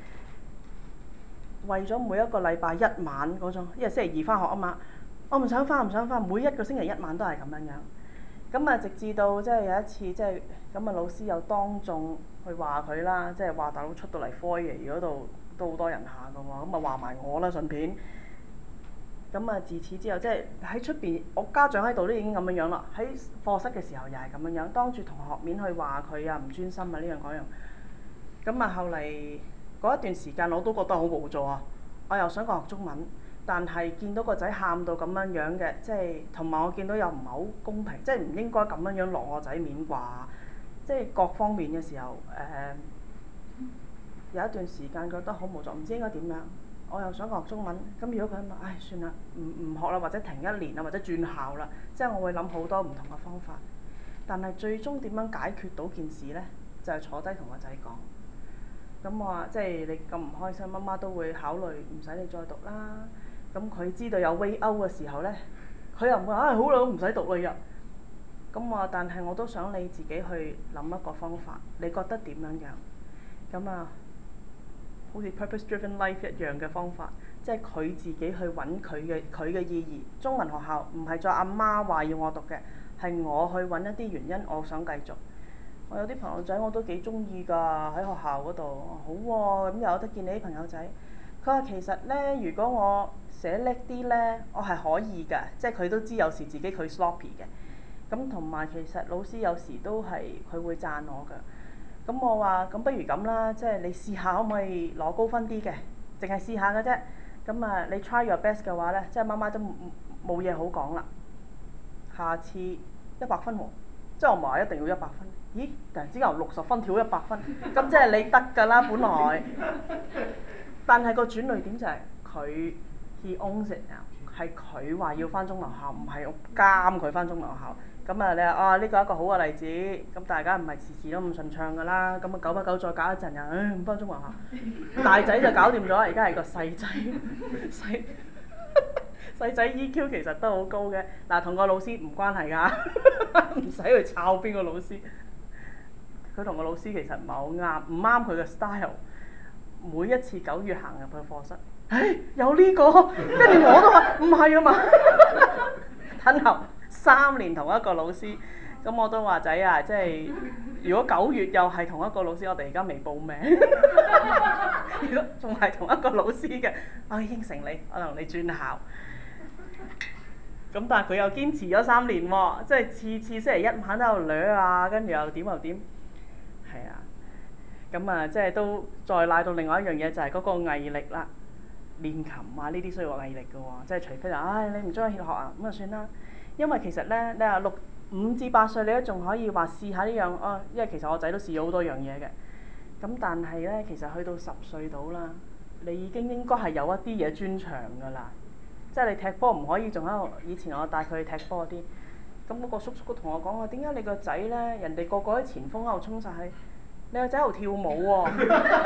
為咗每一個禮拜一晚嗰種，因為星期二返學啊嘛，我唔想返唔想返，每一個星期一晚都係咁樣樣。咁啊，直至到即係有一次，即係咁啊，老師又當眾去話佢啦，即係話大佬出到嚟 foyer 嗰度都好多人下㗎喎，咁啊話埋我啦順便。咁啊，自此之後即係喺出邊，我家長喺度都已經咁樣樣啦。喺課室嘅時候又係咁樣樣，當住同學面去話佢啊唔專心啊呢樣嗰樣。咁啊，後嚟嗰一段時間我都覺得好無助啊！我又想講學中文，但係見到個仔喊到咁樣樣嘅，即係同埋我見到又唔係好公平，即係唔應該咁樣樣落我仔面啩。即係各方面嘅時候，誒、呃、有一段時間覺得好無助，唔知應該點樣。我又想學中文，咁如果佢話，唉算啦，唔唔學啦，或者停一年啊，或者轉校啦，即係我會諗好多唔同嘅方法。但係最終點樣解決到件事呢？就係、是、坐低同個仔講。咁我話即係你咁唔開心，媽媽都會考慮唔使你再讀啦。咁佢知道有 way out 嘅時候呢，佢又唔會話唉好啦，唔使讀啦又。咁我話但係我都想你自己去諗一個方法，你覺得點樣樣？咁啊，好似 purpose-driven life 一樣嘅方法，即係佢自己去揾佢嘅佢嘅意義。中文學校唔係再阿媽話要我讀嘅，係我去揾一啲原因，我想繼續。我有啲朋友仔我都幾中意㗎，喺學校嗰度好喎，咁又有得見你啲朋友仔。佢話其實呢，如果我寫叻啲呢，我係可以㗎，即係佢都知有時自己佢 sloppy 嘅。咁同埋其實老師有時都係佢會讚我㗎。咁我話咁不如咁啦，即係你試下可唔可以攞高分啲嘅，淨係試下嘅啫。咁啊，你 try your best 嘅話呢，即係媽媽都冇嘢好講啦。下次一百分喎，即係我唔係一定要一百分。咦？突然之間由六十分跳一百分，咁即係你得㗎啦，本來。但係個轉捩點就係佢 he owns it now，係佢話要返中文學校，唔係我監佢返中文學校。咁啊，你話啊呢個係一個好嘅例子，咁大家唔係時時都咁順暢㗎啦。咁啊，久不久再搞一陣又唉唔返中文學校。大仔就搞掂咗，而家係個細仔細。細仔 E Q 其實都好高嘅，嗱同個老師唔關係㗎，唔使去抄邊個老師。佢同個老師其實唔係好啱，唔啱佢嘅 style。每一次九月行入去課室，唉有呢個，跟住我都話唔係啊嘛。等候三年同一個老師，咁我都話仔啊，即係如果九月又係同一個老師，我哋而家未報名。如果仲係同一個老師嘅，我應承你，我同你轉校。咁但係佢又堅持咗三年喎，即係次次星期一晚都喺度掠啊，跟住又點又點，係啊。咁啊，即係都再賴到另外一樣嘢，就係嗰個毅力啦。練琴啊，呢啲需要毅力嘅喎，即係除非就唉你唔中意學啊，咁就算啦。因為其實咧，你話六五至八歲你都仲可以話試下呢樣哦，因為其實我仔都試咗好多樣嘢嘅。咁但係咧，其實去到十歲到啦，你已經應該係有一啲嘢專長㗎啦。即係你踢波唔可以仲喺度，以前我帶佢去踢波啲，咁嗰個叔叔都同我講話，點解你個仔咧，人哋個個喺前鋒喺度衝晒去，你個仔喺度跳舞喎、哦？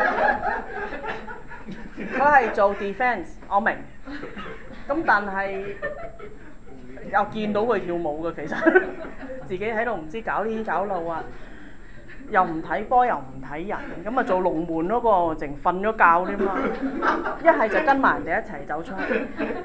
佢係做 defence，我明。咁但係又見到佢跳舞嘅其實， 自己喺度唔知搞呢搞路啊，又唔睇波又唔睇人，咁啊做龍門嗰個淨瞓咗覺添嘛，一係就跟埋人哋一齊走出去。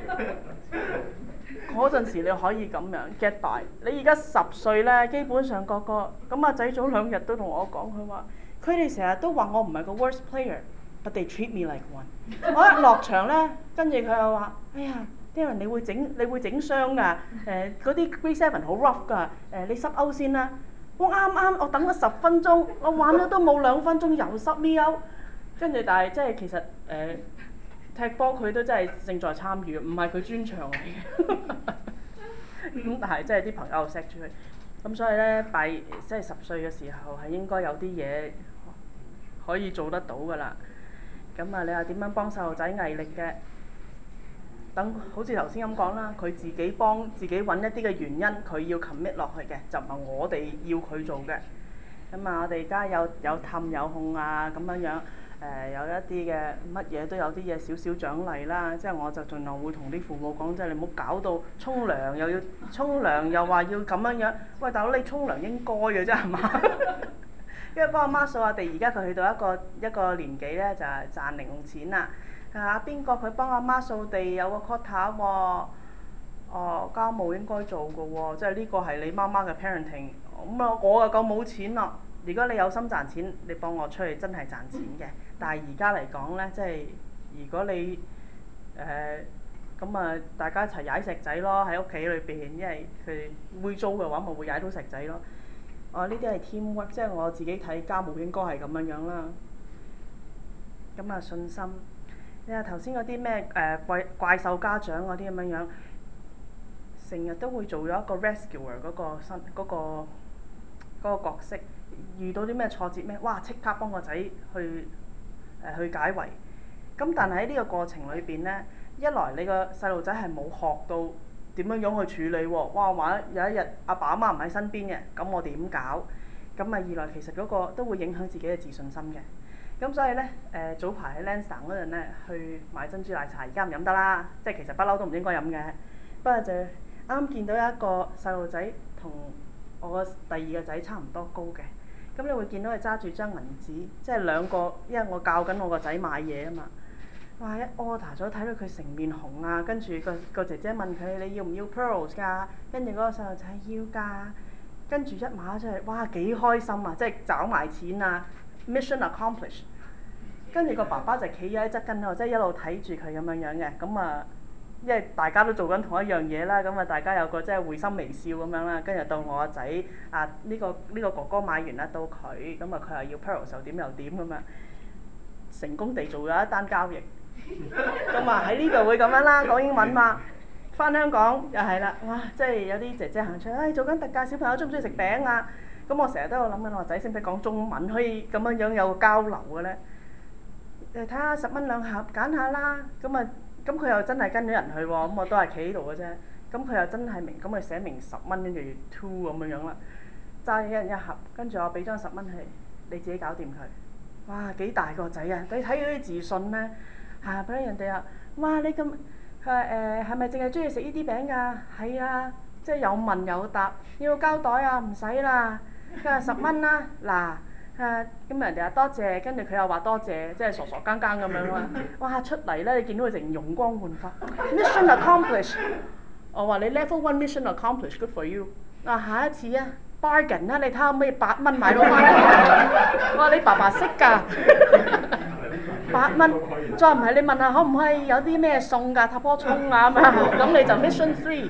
嗰陣時你可以咁樣 get by， 你而家十歲咧，基本上個個咁阿仔早兩日都同我講，佢話佢哋成日都話我唔係個 worst player，but they treat me like one。我一落場咧，跟住佢又話：哎呀 Darren 你會整你會整傷㗎，誒嗰啲 grade seven 好 rough 㗎，誒你濕歐先啦。我啱啱我等咗十分鐘，我玩咗都冇兩分鐘又濕咪歐，跟住但係即係其實誒。呃踢波佢都真係正在參與，唔係佢專長嚟嘅。咁但係即係啲朋友錫住佢，咁所以咧，拜即係十歲嘅時候係應該有啲嘢可以做得到㗎啦。咁啊，你話點樣幫細路仔毅力嘅？等好似頭先咁講啦，佢自己幫自己揾一啲嘅原因，佢要 commit 落去嘅，就唔係我哋要佢做嘅。咁啊，我哋而家有有氹有控啊，咁樣樣。誒、呃、有一啲嘅乜嘢都有啲嘢少少獎勵啦，即係我就盡量會同啲父母講，即係你唔好搞到沖涼又要沖涼又話要咁樣樣，喂大佬你沖涼應該嘅啫係嘛？因為幫阿媽掃下地，而家佢去到一個一個年紀咧，就係、是、賺零用錢啦。啊邊個佢幫阿媽掃地有個 quota 喎？哦家務應該做嘅喎，即係呢個係你媽媽嘅 parenting。咁啊我又夠冇錢啦。如果你有心賺錢，你幫我出去真係賺錢嘅。但係而家嚟講咧，即係如果你誒咁啊，大家一齊踩石仔咯，喺屋企裏邊，因為佢污糟嘅話，咪會踩到石仔咯。哦，呢啲係 teamwork，即係我自己睇家務應該係咁樣樣啦。咁啊，信心。你話頭先嗰啲咩誒怪怪獸家長嗰啲咁樣樣，成日都會做咗一個 rescuer 嗰個身嗰個嗰個角色。遇到啲咩挫折咩？哇！即刻幫個仔去誒、呃、去解圍。咁但係喺呢個過程裏邊咧，一來你個細路仔係冇學到點樣樣去處理喎。哇！萬一有一日阿爸阿媽唔喺身邊嘅，咁我點搞？咁啊二來其實嗰個都會影響自己嘅自信心嘅。咁所以咧誒、呃、早排喺 Lansdowne 嗰陣咧去買珍珠奶茶，而家唔飲得啦，即係其實不嬲都唔應該飲嘅。不過就啱啱見到有一個細路仔同我個第二個仔差唔多高嘅。咁你會見到佢揸住張銀紙，即係兩個，因為我教緊我個仔買嘢啊嘛。哇！一 order 咗，睇到佢成面紅啊，跟住個個姐姐問佢你要唔要 pearls 㗎？跟住嗰個細路仔要㗎，跟住一馬出嚟，哇幾開心啊！即係找埋錢啊 ，mission accomplished。跟住個爸爸就企咗喺側跟度，即係一路睇住佢咁樣樣嘅，咁啊。因為大家都做緊同一樣嘢啦，咁啊大家有個即係會心微笑咁樣啦，跟住到我個仔啊呢個呢個哥哥買完啦，到佢咁啊佢又要 pearl 又點又點咁啊，成功地做咗一單交易。咁啊喺呢度會咁樣啦，講英文嘛。翻香港又係啦，哇！即係有啲姐姐行出嚟，誒做緊特價，小朋友中唔中意食餅啊？咁我成日都有諗緊，我個仔識唔識講中文，可以咁樣樣有個交流嘅咧？誒睇下十蚊兩盒，揀下啦，咁啊〜咁佢又真係跟咗人去喎，咁我都係企喺度嘅啫。咁佢又真係明，咁佢寫明十蚊跟住 two 咁樣樣啦，揸一人一盒，跟住我俾張十蚊佢，你自己搞掂佢。哇！幾大個仔啊！你睇佢啲自信咧，嚇俾人哋話，哇！你咁佢話誒係咪淨係中意食呢啲餅㗎？係啊，即係有問有答，要膠袋啊？唔使啦，佢話十蚊啦，嗱。誒咁人哋話多謝，跟住佢又話多謝，即係傻傻更更咁樣啦。哇！出嚟咧，你見到佢成容光煥發 ，mission accomplished。我話你 level one mission accomplished，good for you。啊，下一次啊 bargain 啦，你睇下可唔可以八蚊買到翻嚟？我話你爸爸識㗎，八蚊。再唔係你問下可唔可以有啲咩餸㗎，塔波葱啊咁啊，咁你就 mission three。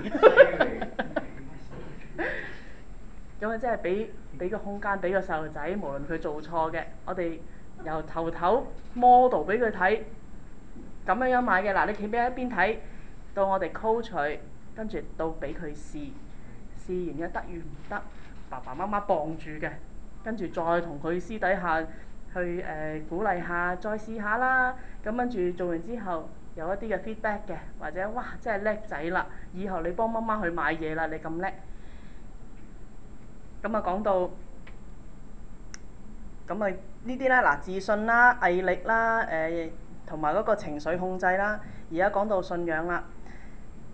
咁啊，即係俾俾個空間俾個細路仔，無論佢做錯嘅，我哋由頭頭 model 俾佢睇，咁樣樣買嘅。嗱，你企喺一邊睇，到我哋 coach 佢，跟住到俾佢試，試完嘅得與唔得，爸爸媽媽傍住嘅，跟住再同佢私底下去誒、呃、鼓勵下，再試下啦。咁跟住做完之後，有一啲嘅 feedback 嘅，或者哇真係叻仔啦，以後你幫媽媽去買嘢啦，你咁叻。咁啊講到，咁啊呢啲啦，嗱自信啦、毅力啦，誒同埋嗰個情緒控制啦。而家講到信仰啦，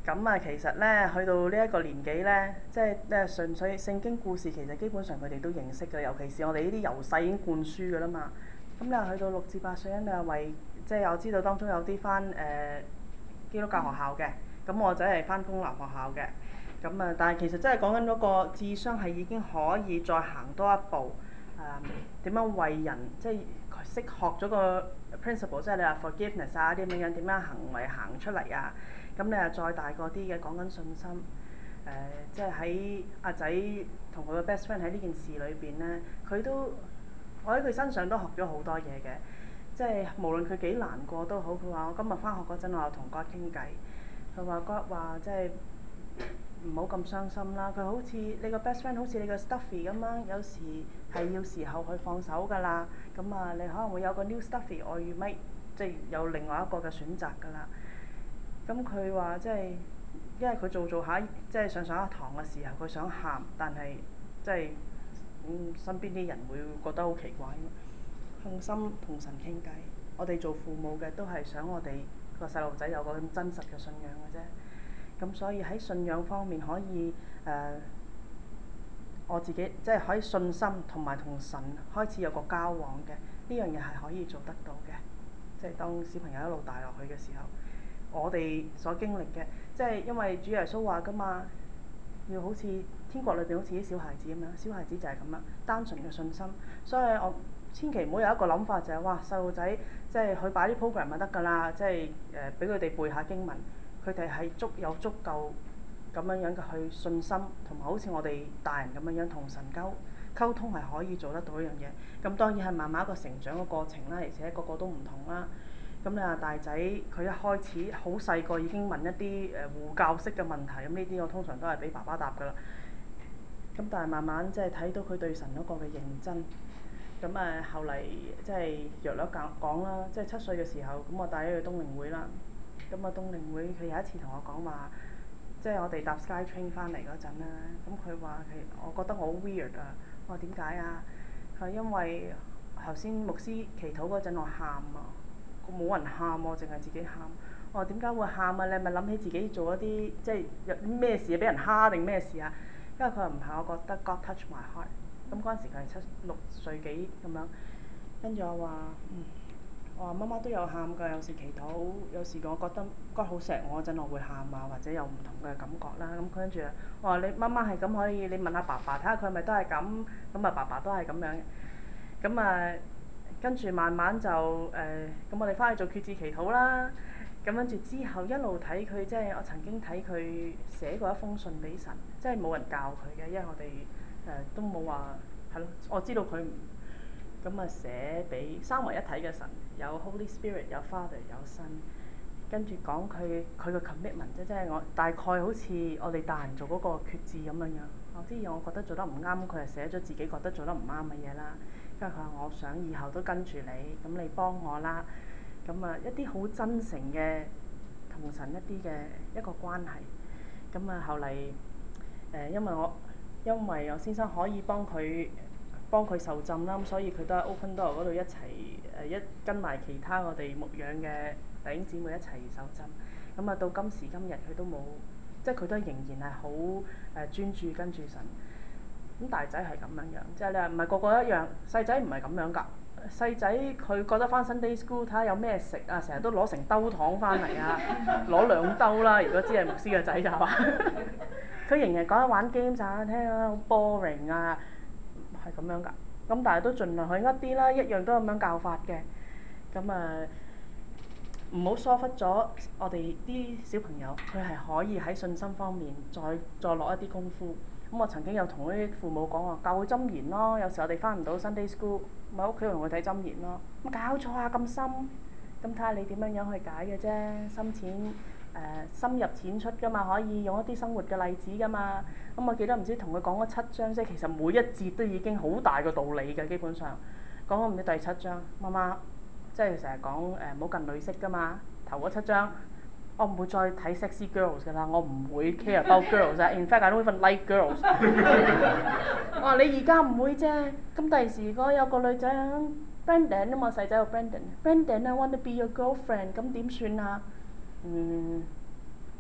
咁啊，其實咧，去到呢一個年紀咧，即係咧純粹聖經故事，其實基本上佢哋都認識嘅，尤其是我哋呢啲由細已經灌輸嘅啦嘛。咁你話去到六至八歲，你又為即係我知道當中有啲翻誒基督教學校嘅，咁我仔係翻公立學校嘅。咁啊，但係其實真係講緊嗰個智商係已經可以再行多一步。誒點樣為人，即係識學咗個 principle，即係你話 forgiveness 啊啲咁樣，點樣行為行出嚟啊？咁你又再大個啲嘅講緊信心，誒、呃、即係喺阿仔同佢個 best friend 喺呢件事裏邊咧，佢都我喺佢身上都學咗好多嘢嘅，即係無論佢幾難過都好，佢話我今日翻學嗰陣我有同 God 傾偈，佢話 God 話即係唔好咁傷心啦，佢好似你個 best friend 好似你個 stuffy 咁樣，有時係要時候去放手㗎啦，咁啊你可能會有個 new stuffy or you might 即係有另外一個嘅選擇㗎啦。咁佢話即係，因為佢做做下，即係上上一堂嘅時候，佢想喊，但係即係嗯身邊啲人會覺得好奇怪。向心同神傾偈，我哋做父母嘅都係想我哋個細路仔有個咁真實嘅信仰嘅啫。咁所以喺信仰方面可以誒、呃，我自己即係可以信心同埋同神開始有個交往嘅，呢樣嘢係可以做得到嘅。即係當小朋友一路大落去嘅時候。我哋所經歷嘅，即係因為主耶穌話㗎嘛，要好似天國裏邊好似啲小孩子咁樣，小孩子就係咁樣單純嘅信心。所以我千祈唔好有一個諗法就係、是、哇細路仔即係佢擺啲 program 就得㗎啦，即係誒俾佢哋背下經文，佢哋係足有足夠咁樣樣嘅去信心，同埋好似我哋大人咁樣樣同神溝溝通係可以做得到一樣嘢。咁當然係慢慢一個成長嘅過程啦，而且個個都唔同啦。咁你話大仔佢一開始好細個已經問一啲誒護教式嘅問題，咁呢啲我通常都係俾爸爸答㗎啦。咁但係慢慢即係睇到佢對神嗰個嘅認真，咁誒後嚟即係約略講講啦，即係七歲嘅時候，咁我帶咗佢去冬令會啦。咁啊冬令會佢有一次同我講話，即係我哋搭 SkyTrain 翻嚟嗰陣啦，咁佢話其實我覺得我好 weird 啊。我話點解啊？佢話因為頭先牧師祈禱嗰陣我喊啊。冇人喊喎，淨係自己喊。我話點解會喊啊？你係咪諗起自己做一啲即係有啲咩事俾人蝦定咩事啊？因為佢話唔係，我覺得 God touch my heart。咁嗰陣時佢係七六歲幾咁樣，跟住我話嗯，我話媽媽都有喊㗎，有時祈禱，有時我覺得 God 好錫我嗰陣，我會喊啊，或者有唔同嘅感覺啦。咁跟住我話你媽媽係咁可以，你問下爸爸睇下佢係咪都係咁，咁啊爸爸都係咁樣。咁啊〜跟住慢慢就誒，咁、呃、我哋翻去做決志祈禱啦。咁跟住之後一路睇佢，即係我曾經睇佢寫過一封信俾神，即係冇人教佢嘅，因為我哋誒、呃、都冇話係咯。我知道佢咁啊寫俾三位一體嘅神，有 Holy Spirit， 有 Father， 有 Son。跟住講佢佢嘅 commitment 啫，即係我大概好似我哋大人做嗰個決志咁樣樣。我啲嘢我覺得做得唔啱，佢係寫咗自己覺得做得唔啱嘅嘢啦。跟住佢話：我想以後都跟住你，咁你幫我啦。咁啊，一啲好真誠嘅同神一啲嘅一個關係。咁啊，後嚟誒，因為我因為我先生可以幫佢幫佢受浸啦，咁所以佢都喺 Open Door 嗰度一齊誒一跟埋其他我哋牧養嘅弟兄姊妹一齊受浸。咁啊，到今時今日佢都冇，即係佢都仍然係好誒專注跟住神。咁大仔係咁樣樣，即係你話唔係個個一樣，細仔唔係咁樣㗎。細仔佢覺得翻 Sunday School 睇下有咩食啊，成日都攞成兜糖翻嚟啊，攞兩兜啦。如果知係牧師嘅仔就話，佢仍然講得玩 game 咋，聽下好 boring 啊，係咁樣㗎。咁但係都盡量去呃啲啦，一樣都咁樣教法嘅。咁啊，唔好疏忽咗我哋啲小朋友，佢係可以喺信心方面再再落一啲功夫。咁我曾經有同啲父母講話，教佢箴言咯。有時我哋翻唔到 Sunday School，咪喺屋企同佢睇箴言咯。咁搞錯啊，咁深，咁睇下你點樣樣去解嘅啫。深淺誒、呃、深入淺出㗎嘛，可以用一啲生活嘅例子㗎嘛。咁我記得唔知同佢講咗七章，即係其實每一節都已經好大個道理嘅，基本上講咗唔知第七章，媽媽即係成日講誒唔好近女色㗎嘛，頭嗰七章。我唔會再睇 sexy girls 㗎啦，我唔會 care about girls 啊。In fact I don't even like girls。我話你而家唔會啫，咁第時如果有個女仔，Brandon 啊嘛，細仔個 Brandon，Brandon I want to be your girlfriend，咁點算啊？嗯，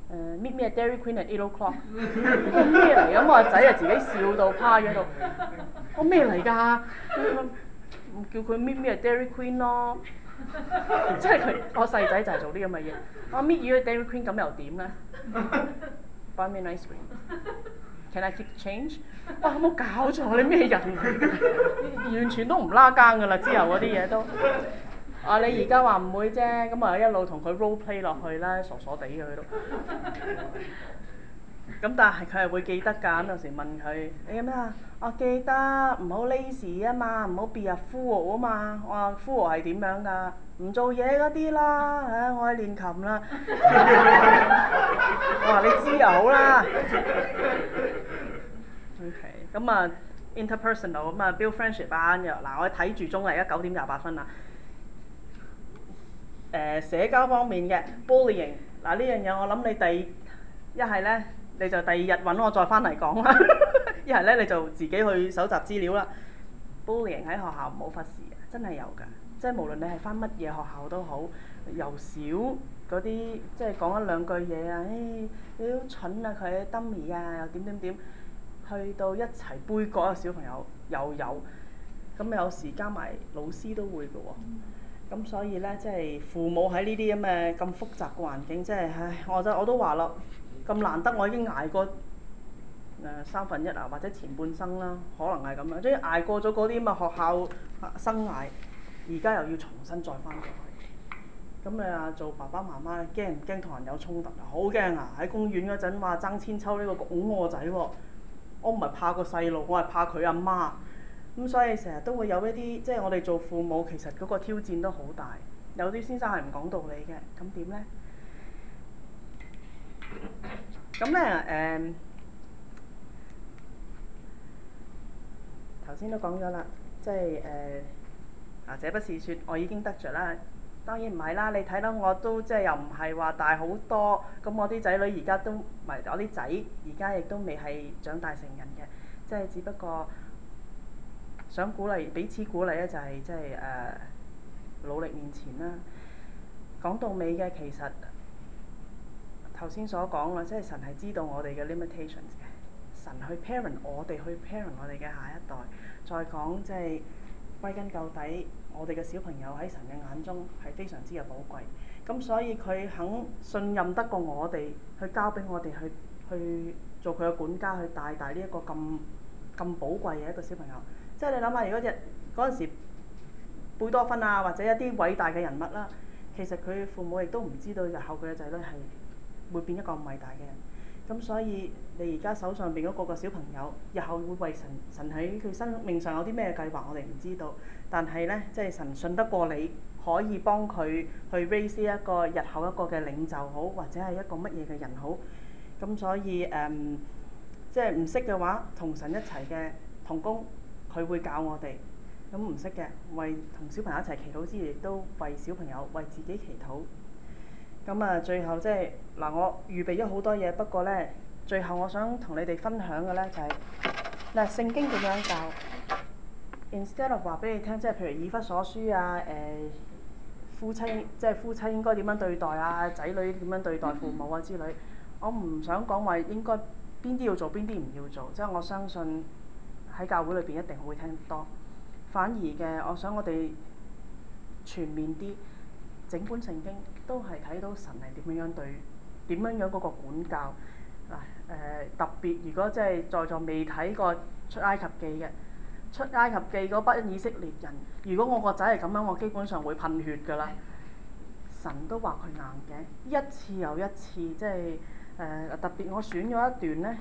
誒 meet me at Dairy Queen at eight o'clock。我咩嚟咁？我個仔啊自己笑到趴咗喺度。我咩嚟㗎？叫佢 meet me at Dairy Queen 咯。即係佢，我細仔就係做啲咁嘅嘢。我 meet you at Dairy Queen 咁又點咧？Buy me an ice cream。Can I keep change？ 哇！有冇搞錯？你咩人嚟？完全都唔拉更㗎啦！之後嗰啲嘢都。啊！你而家話唔會啫，咁啊一路同佢 role play 落去啦，傻傻地嘅佢都。咁但係佢係會記得㗎，咁有時問佢你有咩啊？我記得唔好 lazy 啊嘛，唔好 be a fool 啊嘛。我話 fool 係點樣㗎？唔做嘢嗰啲啦，唉，我去練琴啦。我話你知就好啦。OK，咁啊 interpersonal 咁啊 build friendship 班嘅嗱，我睇住鐘啦，而家九點廿八分啦。誒、呃、社交方面嘅 bullying 嗱呢樣嘢，我諗你第一係咧，你就第二日揾我再翻嚟講啦。一係咧你就自己去搜集資料啦。bullying 喺學校唔好忽視嘅，真係有㗎。即係無論你係翻乜嘢學校都好，由小嗰啲即係講一兩句嘢啊，誒、哎、你好蠢啊佢 dummy 啊又點點點，去到一齊杯葛嘅小朋友又有，咁有時加埋老師都會㗎喎。咁所以咧，即係父母喺呢啲咁嘅咁複雜嘅環境，即係唉，我就我都話咯，咁難得我已經捱過誒、呃、三分一啊，或者前半生啦，可能係咁樣，即係捱過咗嗰啲咁嘅學校生涯，而家又要重新再翻過去。咁你話做爸爸媽媽驚唔驚同人有衝突啊？好驚啊！喺公園嗰陣話爭千秋呢個拱我個仔喎，我唔係怕個細路，我係怕佢阿媽。咁所以成日都會有一啲，即係我哋做父母其實嗰個挑戰都好大。有啲先生係唔講道理嘅，咁點呢？咁咧誒，頭先都講咗啦，即係誒啊，這不是説我已經得着啦。當然唔係啦，你睇到我都即係又唔係話大好多，咁我啲仔女而家都唔係，我啲仔而家亦都未係長大成人嘅，即係只不過想鼓勵彼此鼓勵咧，就係即係誒努力面前啦。講到尾嘅其實頭先所講啦，即係神係知道我哋嘅 limitations 嘅，神去 parent 我哋去 parent 我哋嘅下一代。再講即係歸根究底，我哋嘅小朋友喺神嘅眼中係非常之嘅寶貴。咁所以佢肯信任得過我哋，去交俾我哋去去做佢嘅管家，去帶大呢一個咁咁寶貴嘅一個小朋友。即係你諗下，如果只嗰陣時貝多芬啊，或者一啲偉大嘅人物啦，其實佢父母亦都唔知道日後佢嘅仔女係會變一個咁偉大嘅人。咁所以你而家手上邊嗰個個小朋友，日後會為神神喺佢生命上有啲咩計劃，我哋唔知道。但係呢，即係神信得過你，可以幫佢去 raise 一個日後一個嘅領袖好，或者係一個乜嘢嘅人好。咁所以誒、嗯，即係唔識嘅話，同神一齊嘅同工，佢會教我哋。咁唔識嘅，為同小朋友一齊祈禱之餘，亦都為小朋友為自己祈禱。咁啊，最後即係嗱，我預備咗好多嘢，不過咧，最後我想同你哋分享嘅咧就係、是、嗱，聖經點樣教 ？Instead of 話俾你聽，即係譬如以弗所書啊，誒、呃、夫妻即係夫妻應該點樣對待啊，仔女點樣對待父母啊之類，我唔想講話應該邊啲要做，邊啲唔要做，即係我相信喺教會裏邊一定會聽得多。反而嘅，我想我哋全面啲，整本聖經都係睇到神係點樣樣對，點樣樣嗰個管教嗱誒、呃、特別，如果即係在座未睇過出埃及記嘅，出埃及記嗰班以色列人，如果我個仔係咁樣，我基本上會噴血㗎啦。神都話佢硬頸，一次又一次，即係誒、呃、特別我選咗一段咧，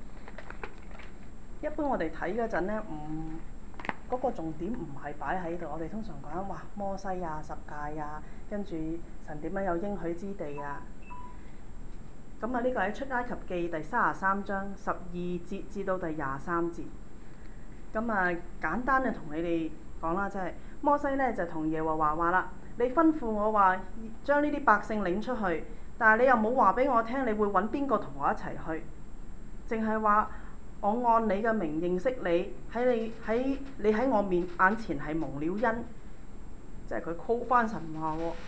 一般我哋睇嗰陣咧唔。嗰個重點唔係擺喺度，我哋通常講緊哇摩西啊、十誡啊，跟住神點樣有應許之地啊。咁啊，呢個喺出埃及記第三十三章十二節至到第廿三節。咁啊，簡單嘅同你哋講啦，即係摩西咧就同耶和華話啦：你吩咐我話將呢啲百姓領出去，但係你又冇話俾我聽，你會揾邊個同我一齊去？淨係話。我按你嘅名認識你，喺你喺你喺我面眼前係蒙了恩，即係佢 call 翻神話喎。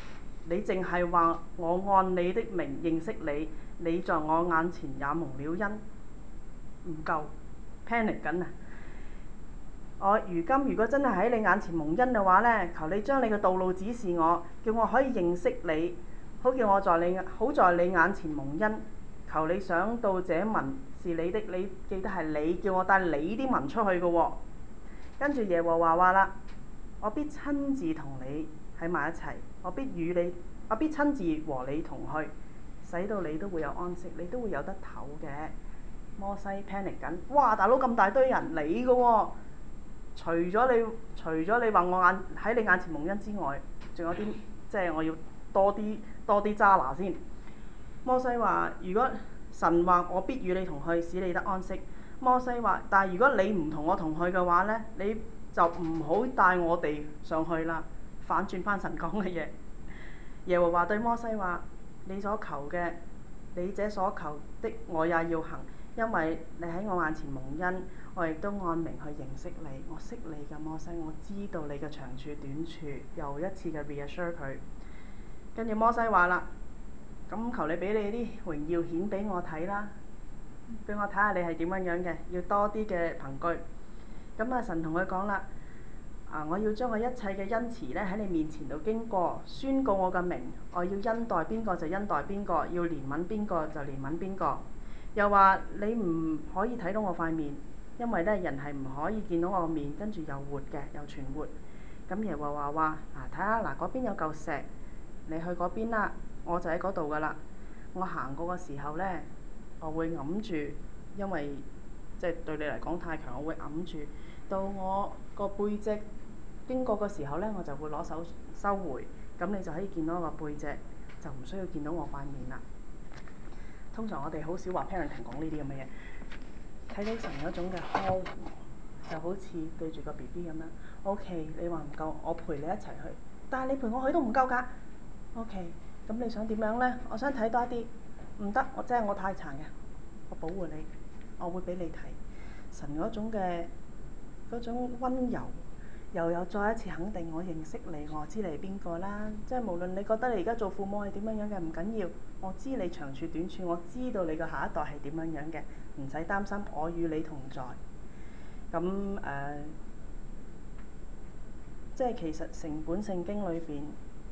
你淨係話我按你的名認識你，你在我眼前也蒙了恩，唔夠 panic 緊啊！我如今如果真係喺你眼前蒙恩嘅話呢，求你將你嘅道路指示我，叫我可以認識你，好叫我在你好在你眼前蒙恩。求你想到這民是你的，你記得係你叫我帶你啲民出去嘅喎、哦。跟住耶和華話啦，我必親自同你喺埋一齊，我必與你，我必親自和你同去，使到你都會有安息，你都會有得唞嘅。摩西 panic 緊，哇！大佬咁大堆人你嘅喎，除咗你，除咗你話我眼喺你眼前蒙恩之外，仲有啲即係我要多啲多啲揸拿先。摩西話：如果神話我必與你同去，使你得安息。摩西話：但係如果你唔同我同去嘅話呢，你就唔好帶我哋上去啦。反轉翻神講嘅嘢。耶和華對摩西話：你所求嘅，你這所求的，我也要行，因為你喺我眼前蒙恩，我亦都按名去認識你。我識你嘅摩西，我知道你嘅長處短處，又一次嘅 reassure 佢。跟住摩西話啦：咁求你俾你啲榮耀顯俾我睇啦，俾我睇下你係點樣樣嘅，要多啲嘅憑據。咁啊，神同佢講啦。啊！我要將我一切嘅恩慈咧喺你面前度經過，宣告我嘅名。我要恩待邊個就恩待邊個，要憐憫邊個就憐憫邊個。又話你唔可以睇到我塊面，因為咧人係唔可以見到我個面，跟住又活嘅又存活。咁耶和華話：啊，睇下嗱，嗰邊有嚿石，你去嗰邊啦，我就喺嗰度噶啦。我行過嘅時候咧，我會揞住，因為即係、就是、對你嚟講太強，我會揞住。到我個背脊經過嘅時候呢，我就會攞手收回，咁你就可以見到我個背脊，就唔需要見到我塊面啦。通常我哋好少話 parenting 講呢啲咁嘅嘢，睇到神嗰種嘅呵護，就好似對住個 B B 咁樣。O.K. 你話唔夠，我陪你一齊去，但係你陪我去都唔夠㗎。O.K. 咁你想點樣呢？我想睇多啲，唔得，我真係我太殘嘅，我保護你，我會俾你睇神嗰種嘅嗰種溫柔。又有再一次肯定我認識你，我知你係邊個啦。即係無論你覺得你而家做父母係點樣樣嘅，唔緊要。我知你長處短處，我知道你個下一代係點樣樣嘅，唔使擔心，我與你同在。咁誒、呃，即係其實成本聖經裏邊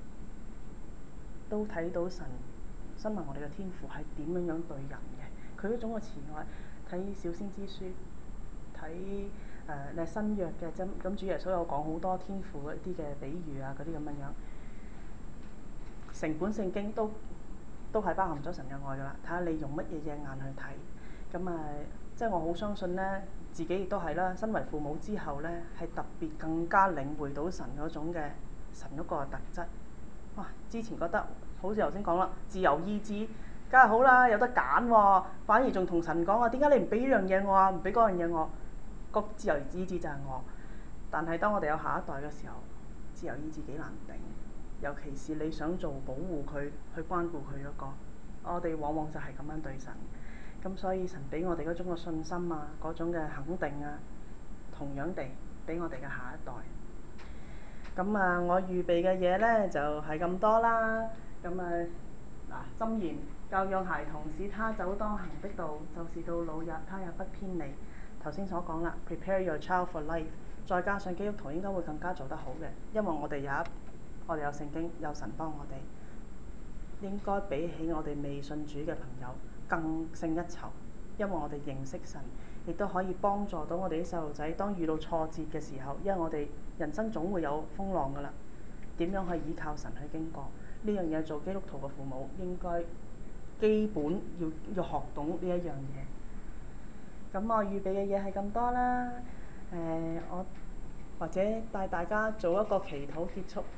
都睇到神身為我哋嘅天父係點樣樣對人嘅，佢嗰種嘅慈愛。睇小先知書，睇。誒，你係新約嘅啫，咁主耶穌有講好多天父一啲嘅比喻啊，嗰啲咁樣樣。成本聖經都都係包含咗神嘅愛噶啦，睇下你用乜嘢嘅眼去睇。咁啊，即係我好相信咧，自己亦都係啦。身為父母之後咧，係特別更加領會到神嗰種嘅神嗰個特質。哇！之前覺得好似頭先講啦，自由意志梗係好啦，有得揀喎，反而仲同神講啊，點解你唔俾呢樣嘢我啊？唔俾嗰樣嘢我？個自由意志就係我，但係當我哋有下一代嘅時候，自由意志幾難定，尤其是你想做保護佢、去關顧佢嗰個，我哋往往就係咁樣對神。咁所以神俾我哋嗰種嘅信心啊，嗰種嘅肯定啊，同樣地俾我哋嘅下一代。咁啊，我預備嘅嘢咧就係咁多啦。咁啊，嗱，箴言教養孩童，使他走當行的道，就是到老日他也不偏離。頭先所講啦 ，prepare your child for life， 再加上基督徒應該會更加做得好嘅，因為我哋有一，我哋有聖經，有神幫我哋，應該比起我哋未信主嘅朋友更勝一籌，因為我哋認識神，亦都可以幫助到我哋啲細路仔，當遇到挫折嘅時候，因為我哋人生總會有風浪㗎啦，點樣去依靠神去經過呢樣嘢？做基督徒嘅父母應該基本要要學懂呢一樣嘢。咁我預備嘅嘢係咁多啦，誒、呃、我或者帶大家做一個祈禱結束。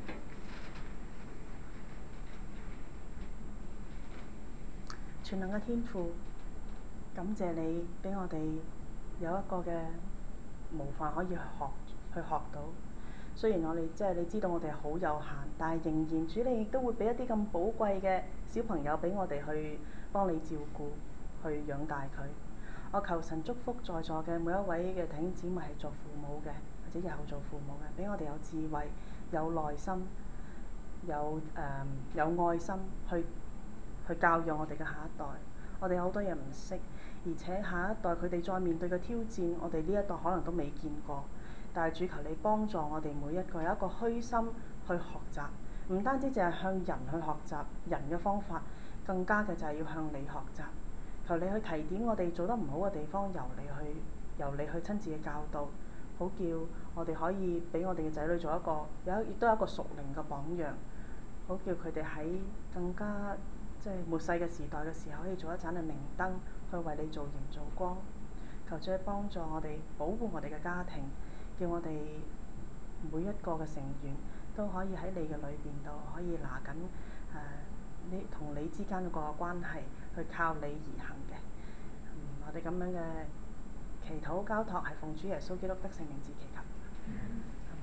全能嘅天父，感謝你俾我哋有一個嘅模範可以學去學到。雖然我哋即係你知道我哋好有限，但係仍然主你亦都會俾一啲咁寶貴嘅小朋友俾我哋去幫你照顧，去養大佢。我求神祝福在座嘅每一位嘅弟兄姊妹係做父母嘅，或者日後做父母嘅，俾我哋有智慧、有耐心、 有誒、呃、有愛心去去教養我哋嘅下一代。我哋好多嘢唔識，而且下一代佢哋再面對嘅挑戰，我哋呢一代可能都未見過。但係主求你幫助我哋每一個有一個虛心去學習，唔單止淨係向人去學習人嘅方法，更加嘅就係要向你學習。求你去提點我哋做得唔好嘅地方，由你去由你去親自嘅教導，好叫我哋可以俾我哋嘅仔女做一個有亦都有一個屬靈嘅榜樣，好叫佢哋喺更加即係末世嘅時代嘅時候，可以做一盞嘅明燈，去為你做鹽做光。求主去幫助我哋，保護我哋嘅家庭，叫我哋每一個嘅成員都可以喺你嘅裏邊度可以拿緊誒你同你之間嗰個關係，去靠你而行嘅。嗯，我哋咁樣嘅祈禱交託係奉主耶穌基督得勝名字祈求。嗯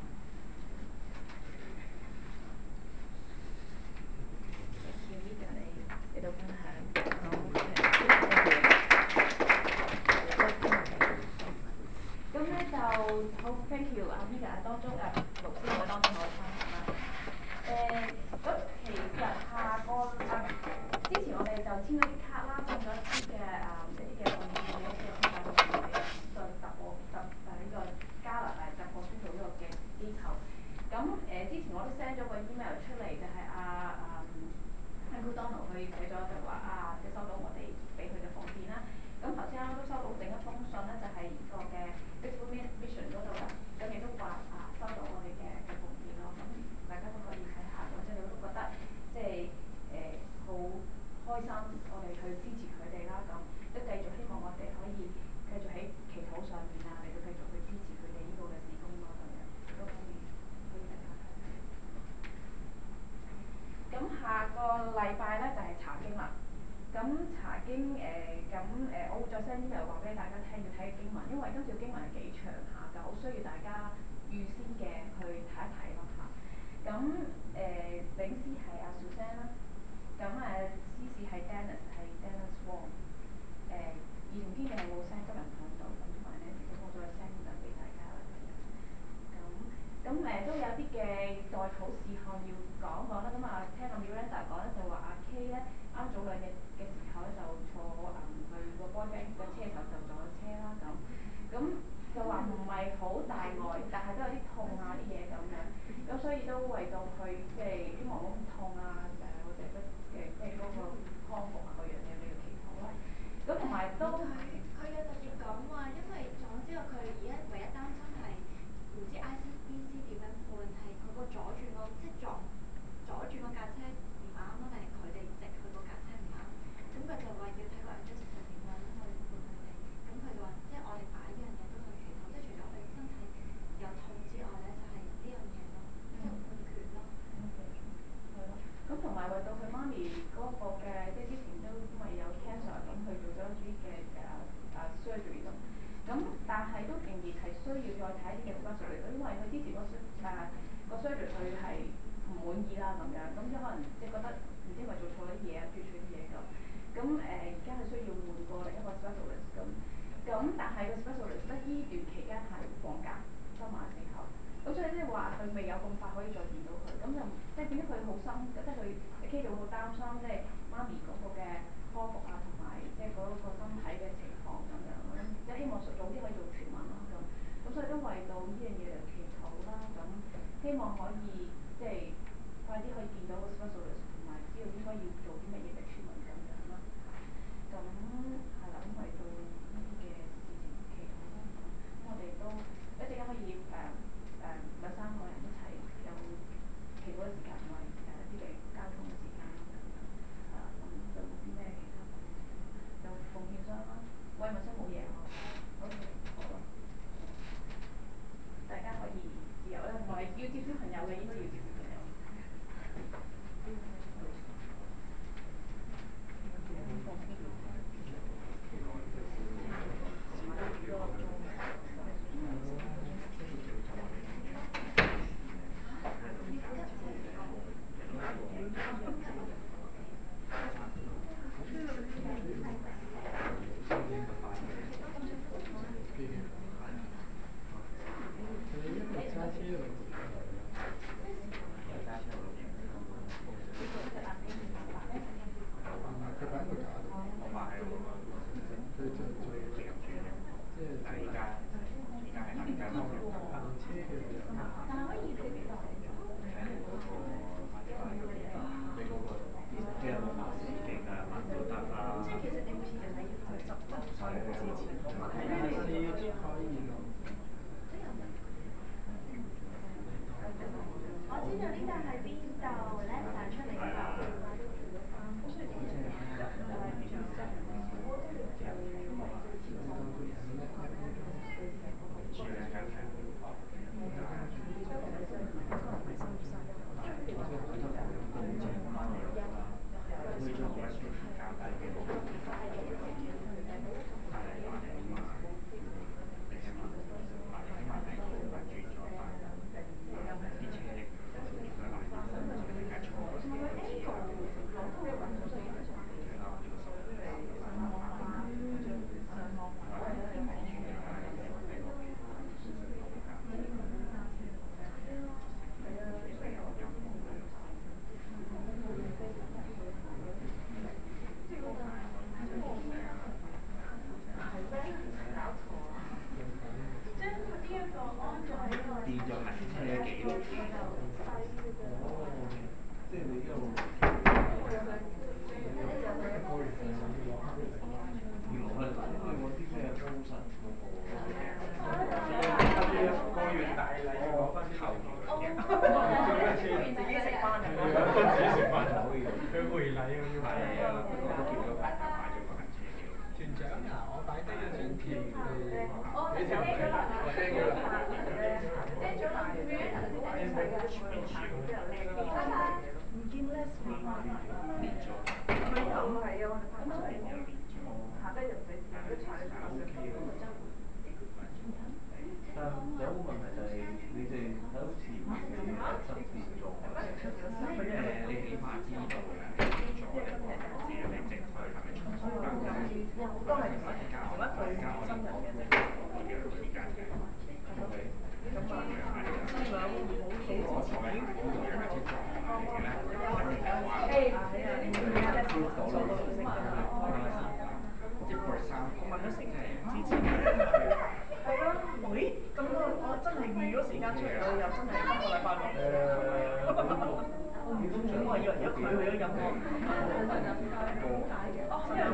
你到分享。咁咧就好 thank you 阿 Mika 當中誒牧師喺當中我分享啦。誒咁其實下個誒之前我哋就簽咗啲卡啦，送咗一啲嘅誒一啲嘅奉獻嘅一啲嘅資產去我哋個特貨特誒呢個加拿大特貨宣道呢個嘅機構。咁誒之前我都 send 咗個 email 出嚟，就係阿誒 Uncle Donald 佢寫咗就話啊，即係收到我哋俾佢嘅奉獻啦。咁頭先啱啱都收到另一封信咧，就係、是、呢個嘅 Facebook Mission 嗰度啦。咁亦都話啊，收到我哋嘅嘅奉獻咯。咁大家都可以睇下，咁即係你會覺得即係誒好開心，我哋去支持佢哋啦。咁都繼續希望我哋可以繼續喺祈禱上面啊，嚟到繼續去支持佢哋呢個嘅事工咯。咁樣都可以可以大家睇睇。咁下個禮拜咧就係、是、查經啦。咁查經誒咁誒，我會再 send email 話俾大家聽要睇嘅經文，因為今次經文係幾長下㗎，好需要大家預先嘅去睇一睇咯嚇。咁誒、呃、領詩係阿 Susan 啦，咁誒司事係 Dennis 係 Dennis Wong。誒兒童編劇係冇 send 今日唔響度，咁同埋咧，咁我再 send 就俾大家啦。咁咁誒都有啲嘅代禱事項要講講啦。咁啊聽阿 Miranda 講咧，就話阿 K 咧啱早兩日嘅時候咧就坐誒、嗯、去個 boyfriend 嘅車頭就撞咗車啦。咁咁就話唔係好大礙，但係都有啲痛啊啲嘢咁樣。咁所以都為到佢即係希望冇咁痛啊誒、呃、或者嘅嘅即係嗰個康復啊嗰樣嘢你要祈禱啦。咁同埋都佢佢有特別講話，因為撞咗之後佢而家唯一擔心係唔知 I C B C 點樣判，係佢個左轉個即係撞左轉嗰架車唔啱啊，定係佢哋直佢嗰架車唔啱？咁佢就話要睇個 adjuster 點樣去判佢哋。咁佢就話即係我哋擺呢樣嘢都去祈禱，即係除咗我哋身體有痛之外咧，就係、是、呢樣嘢咯，即係判決咯。 係咯，咁同埋為到佢媽咪嗰個嘅，即係之前都因為有 cancer 咁，佢做咗一啲嘅誒誒 surgery 咁。咁但係都仍然係需要再睇一啲嘅 specialist，因為佢之前個誒個 surgery 佢係唔滿意啦咁樣，咁即可能即係覺得唔知係咪做錯咗啲嘢啊，脫錯啲嘢咁。咁誒而家係需要換過另一個 specialist 咁。咁但係個 specialist 咧，依段期間係放假收晚時候。咁所以即係話佢未有咁快可以再見到佢，咁就即係變咗佢好心，即係佢 K 就會好擔心，即係媽咪嗰個嘅康復啊，同埋即係嗰個身體嘅情況咁樣咯，即係希望早啲可以做全民啦咁，咁所以都為到呢樣嘢嚟祈禱啦，咁希望可以即係快啲可以見到個 specialist，同埋知道應該要做啲乜嘢嘅全民咁樣啦。咁係啦，咁為到呢啲嘅事情祈禱啦，咁我哋都一陣間可以誒。呃誒兩三個人一齊有祈禱嘅時間，同埋誒一啲嘅交通嘅時間啦，咁樣係啦。咁就冇啲咩其他奉獻，就奉獻箱啦。喂，文生冇嘢嗬？O K，好啦，大家可以自由咧，同埋要接小朋友嘅應該要接小朋友。 我後面嗰啲自己食翻係係啊， 嘛？ 自己食飯就可以佢回禮啊要係啊，不過都見到朋友買咗個銀紙條。團長啊，我擺低咗張票你你條唔係我 send 咗啦 send 咗啦，佢喺頭先喺度睇㗎。 唔見 Leslie 喎， 連咗， 佢有係啊，我哋就係又連咗， 下低又唔使係係 OK 嘅。 但有一個問題就係你哋喺好前面嘅嘢分別咗， 誒，你起碼知道誒咗你個日子你正規係咪重新登記？ 都係同而家我一而家我對新人嘅啫。 我嘅時間嘅。 咁啊，資料好幾之前已經呢度有架車撞埋嚟嘅咧，跟住就話誒喺啊，呢個 Leslie 所嗰度識嘅。 即係 for example， 問咗成即係之前係咯，喂，咁我我真係預咗時間出嚟，我又真係今個禮拜六。 誒， 我以為如果佢去咗飲我，哦，真係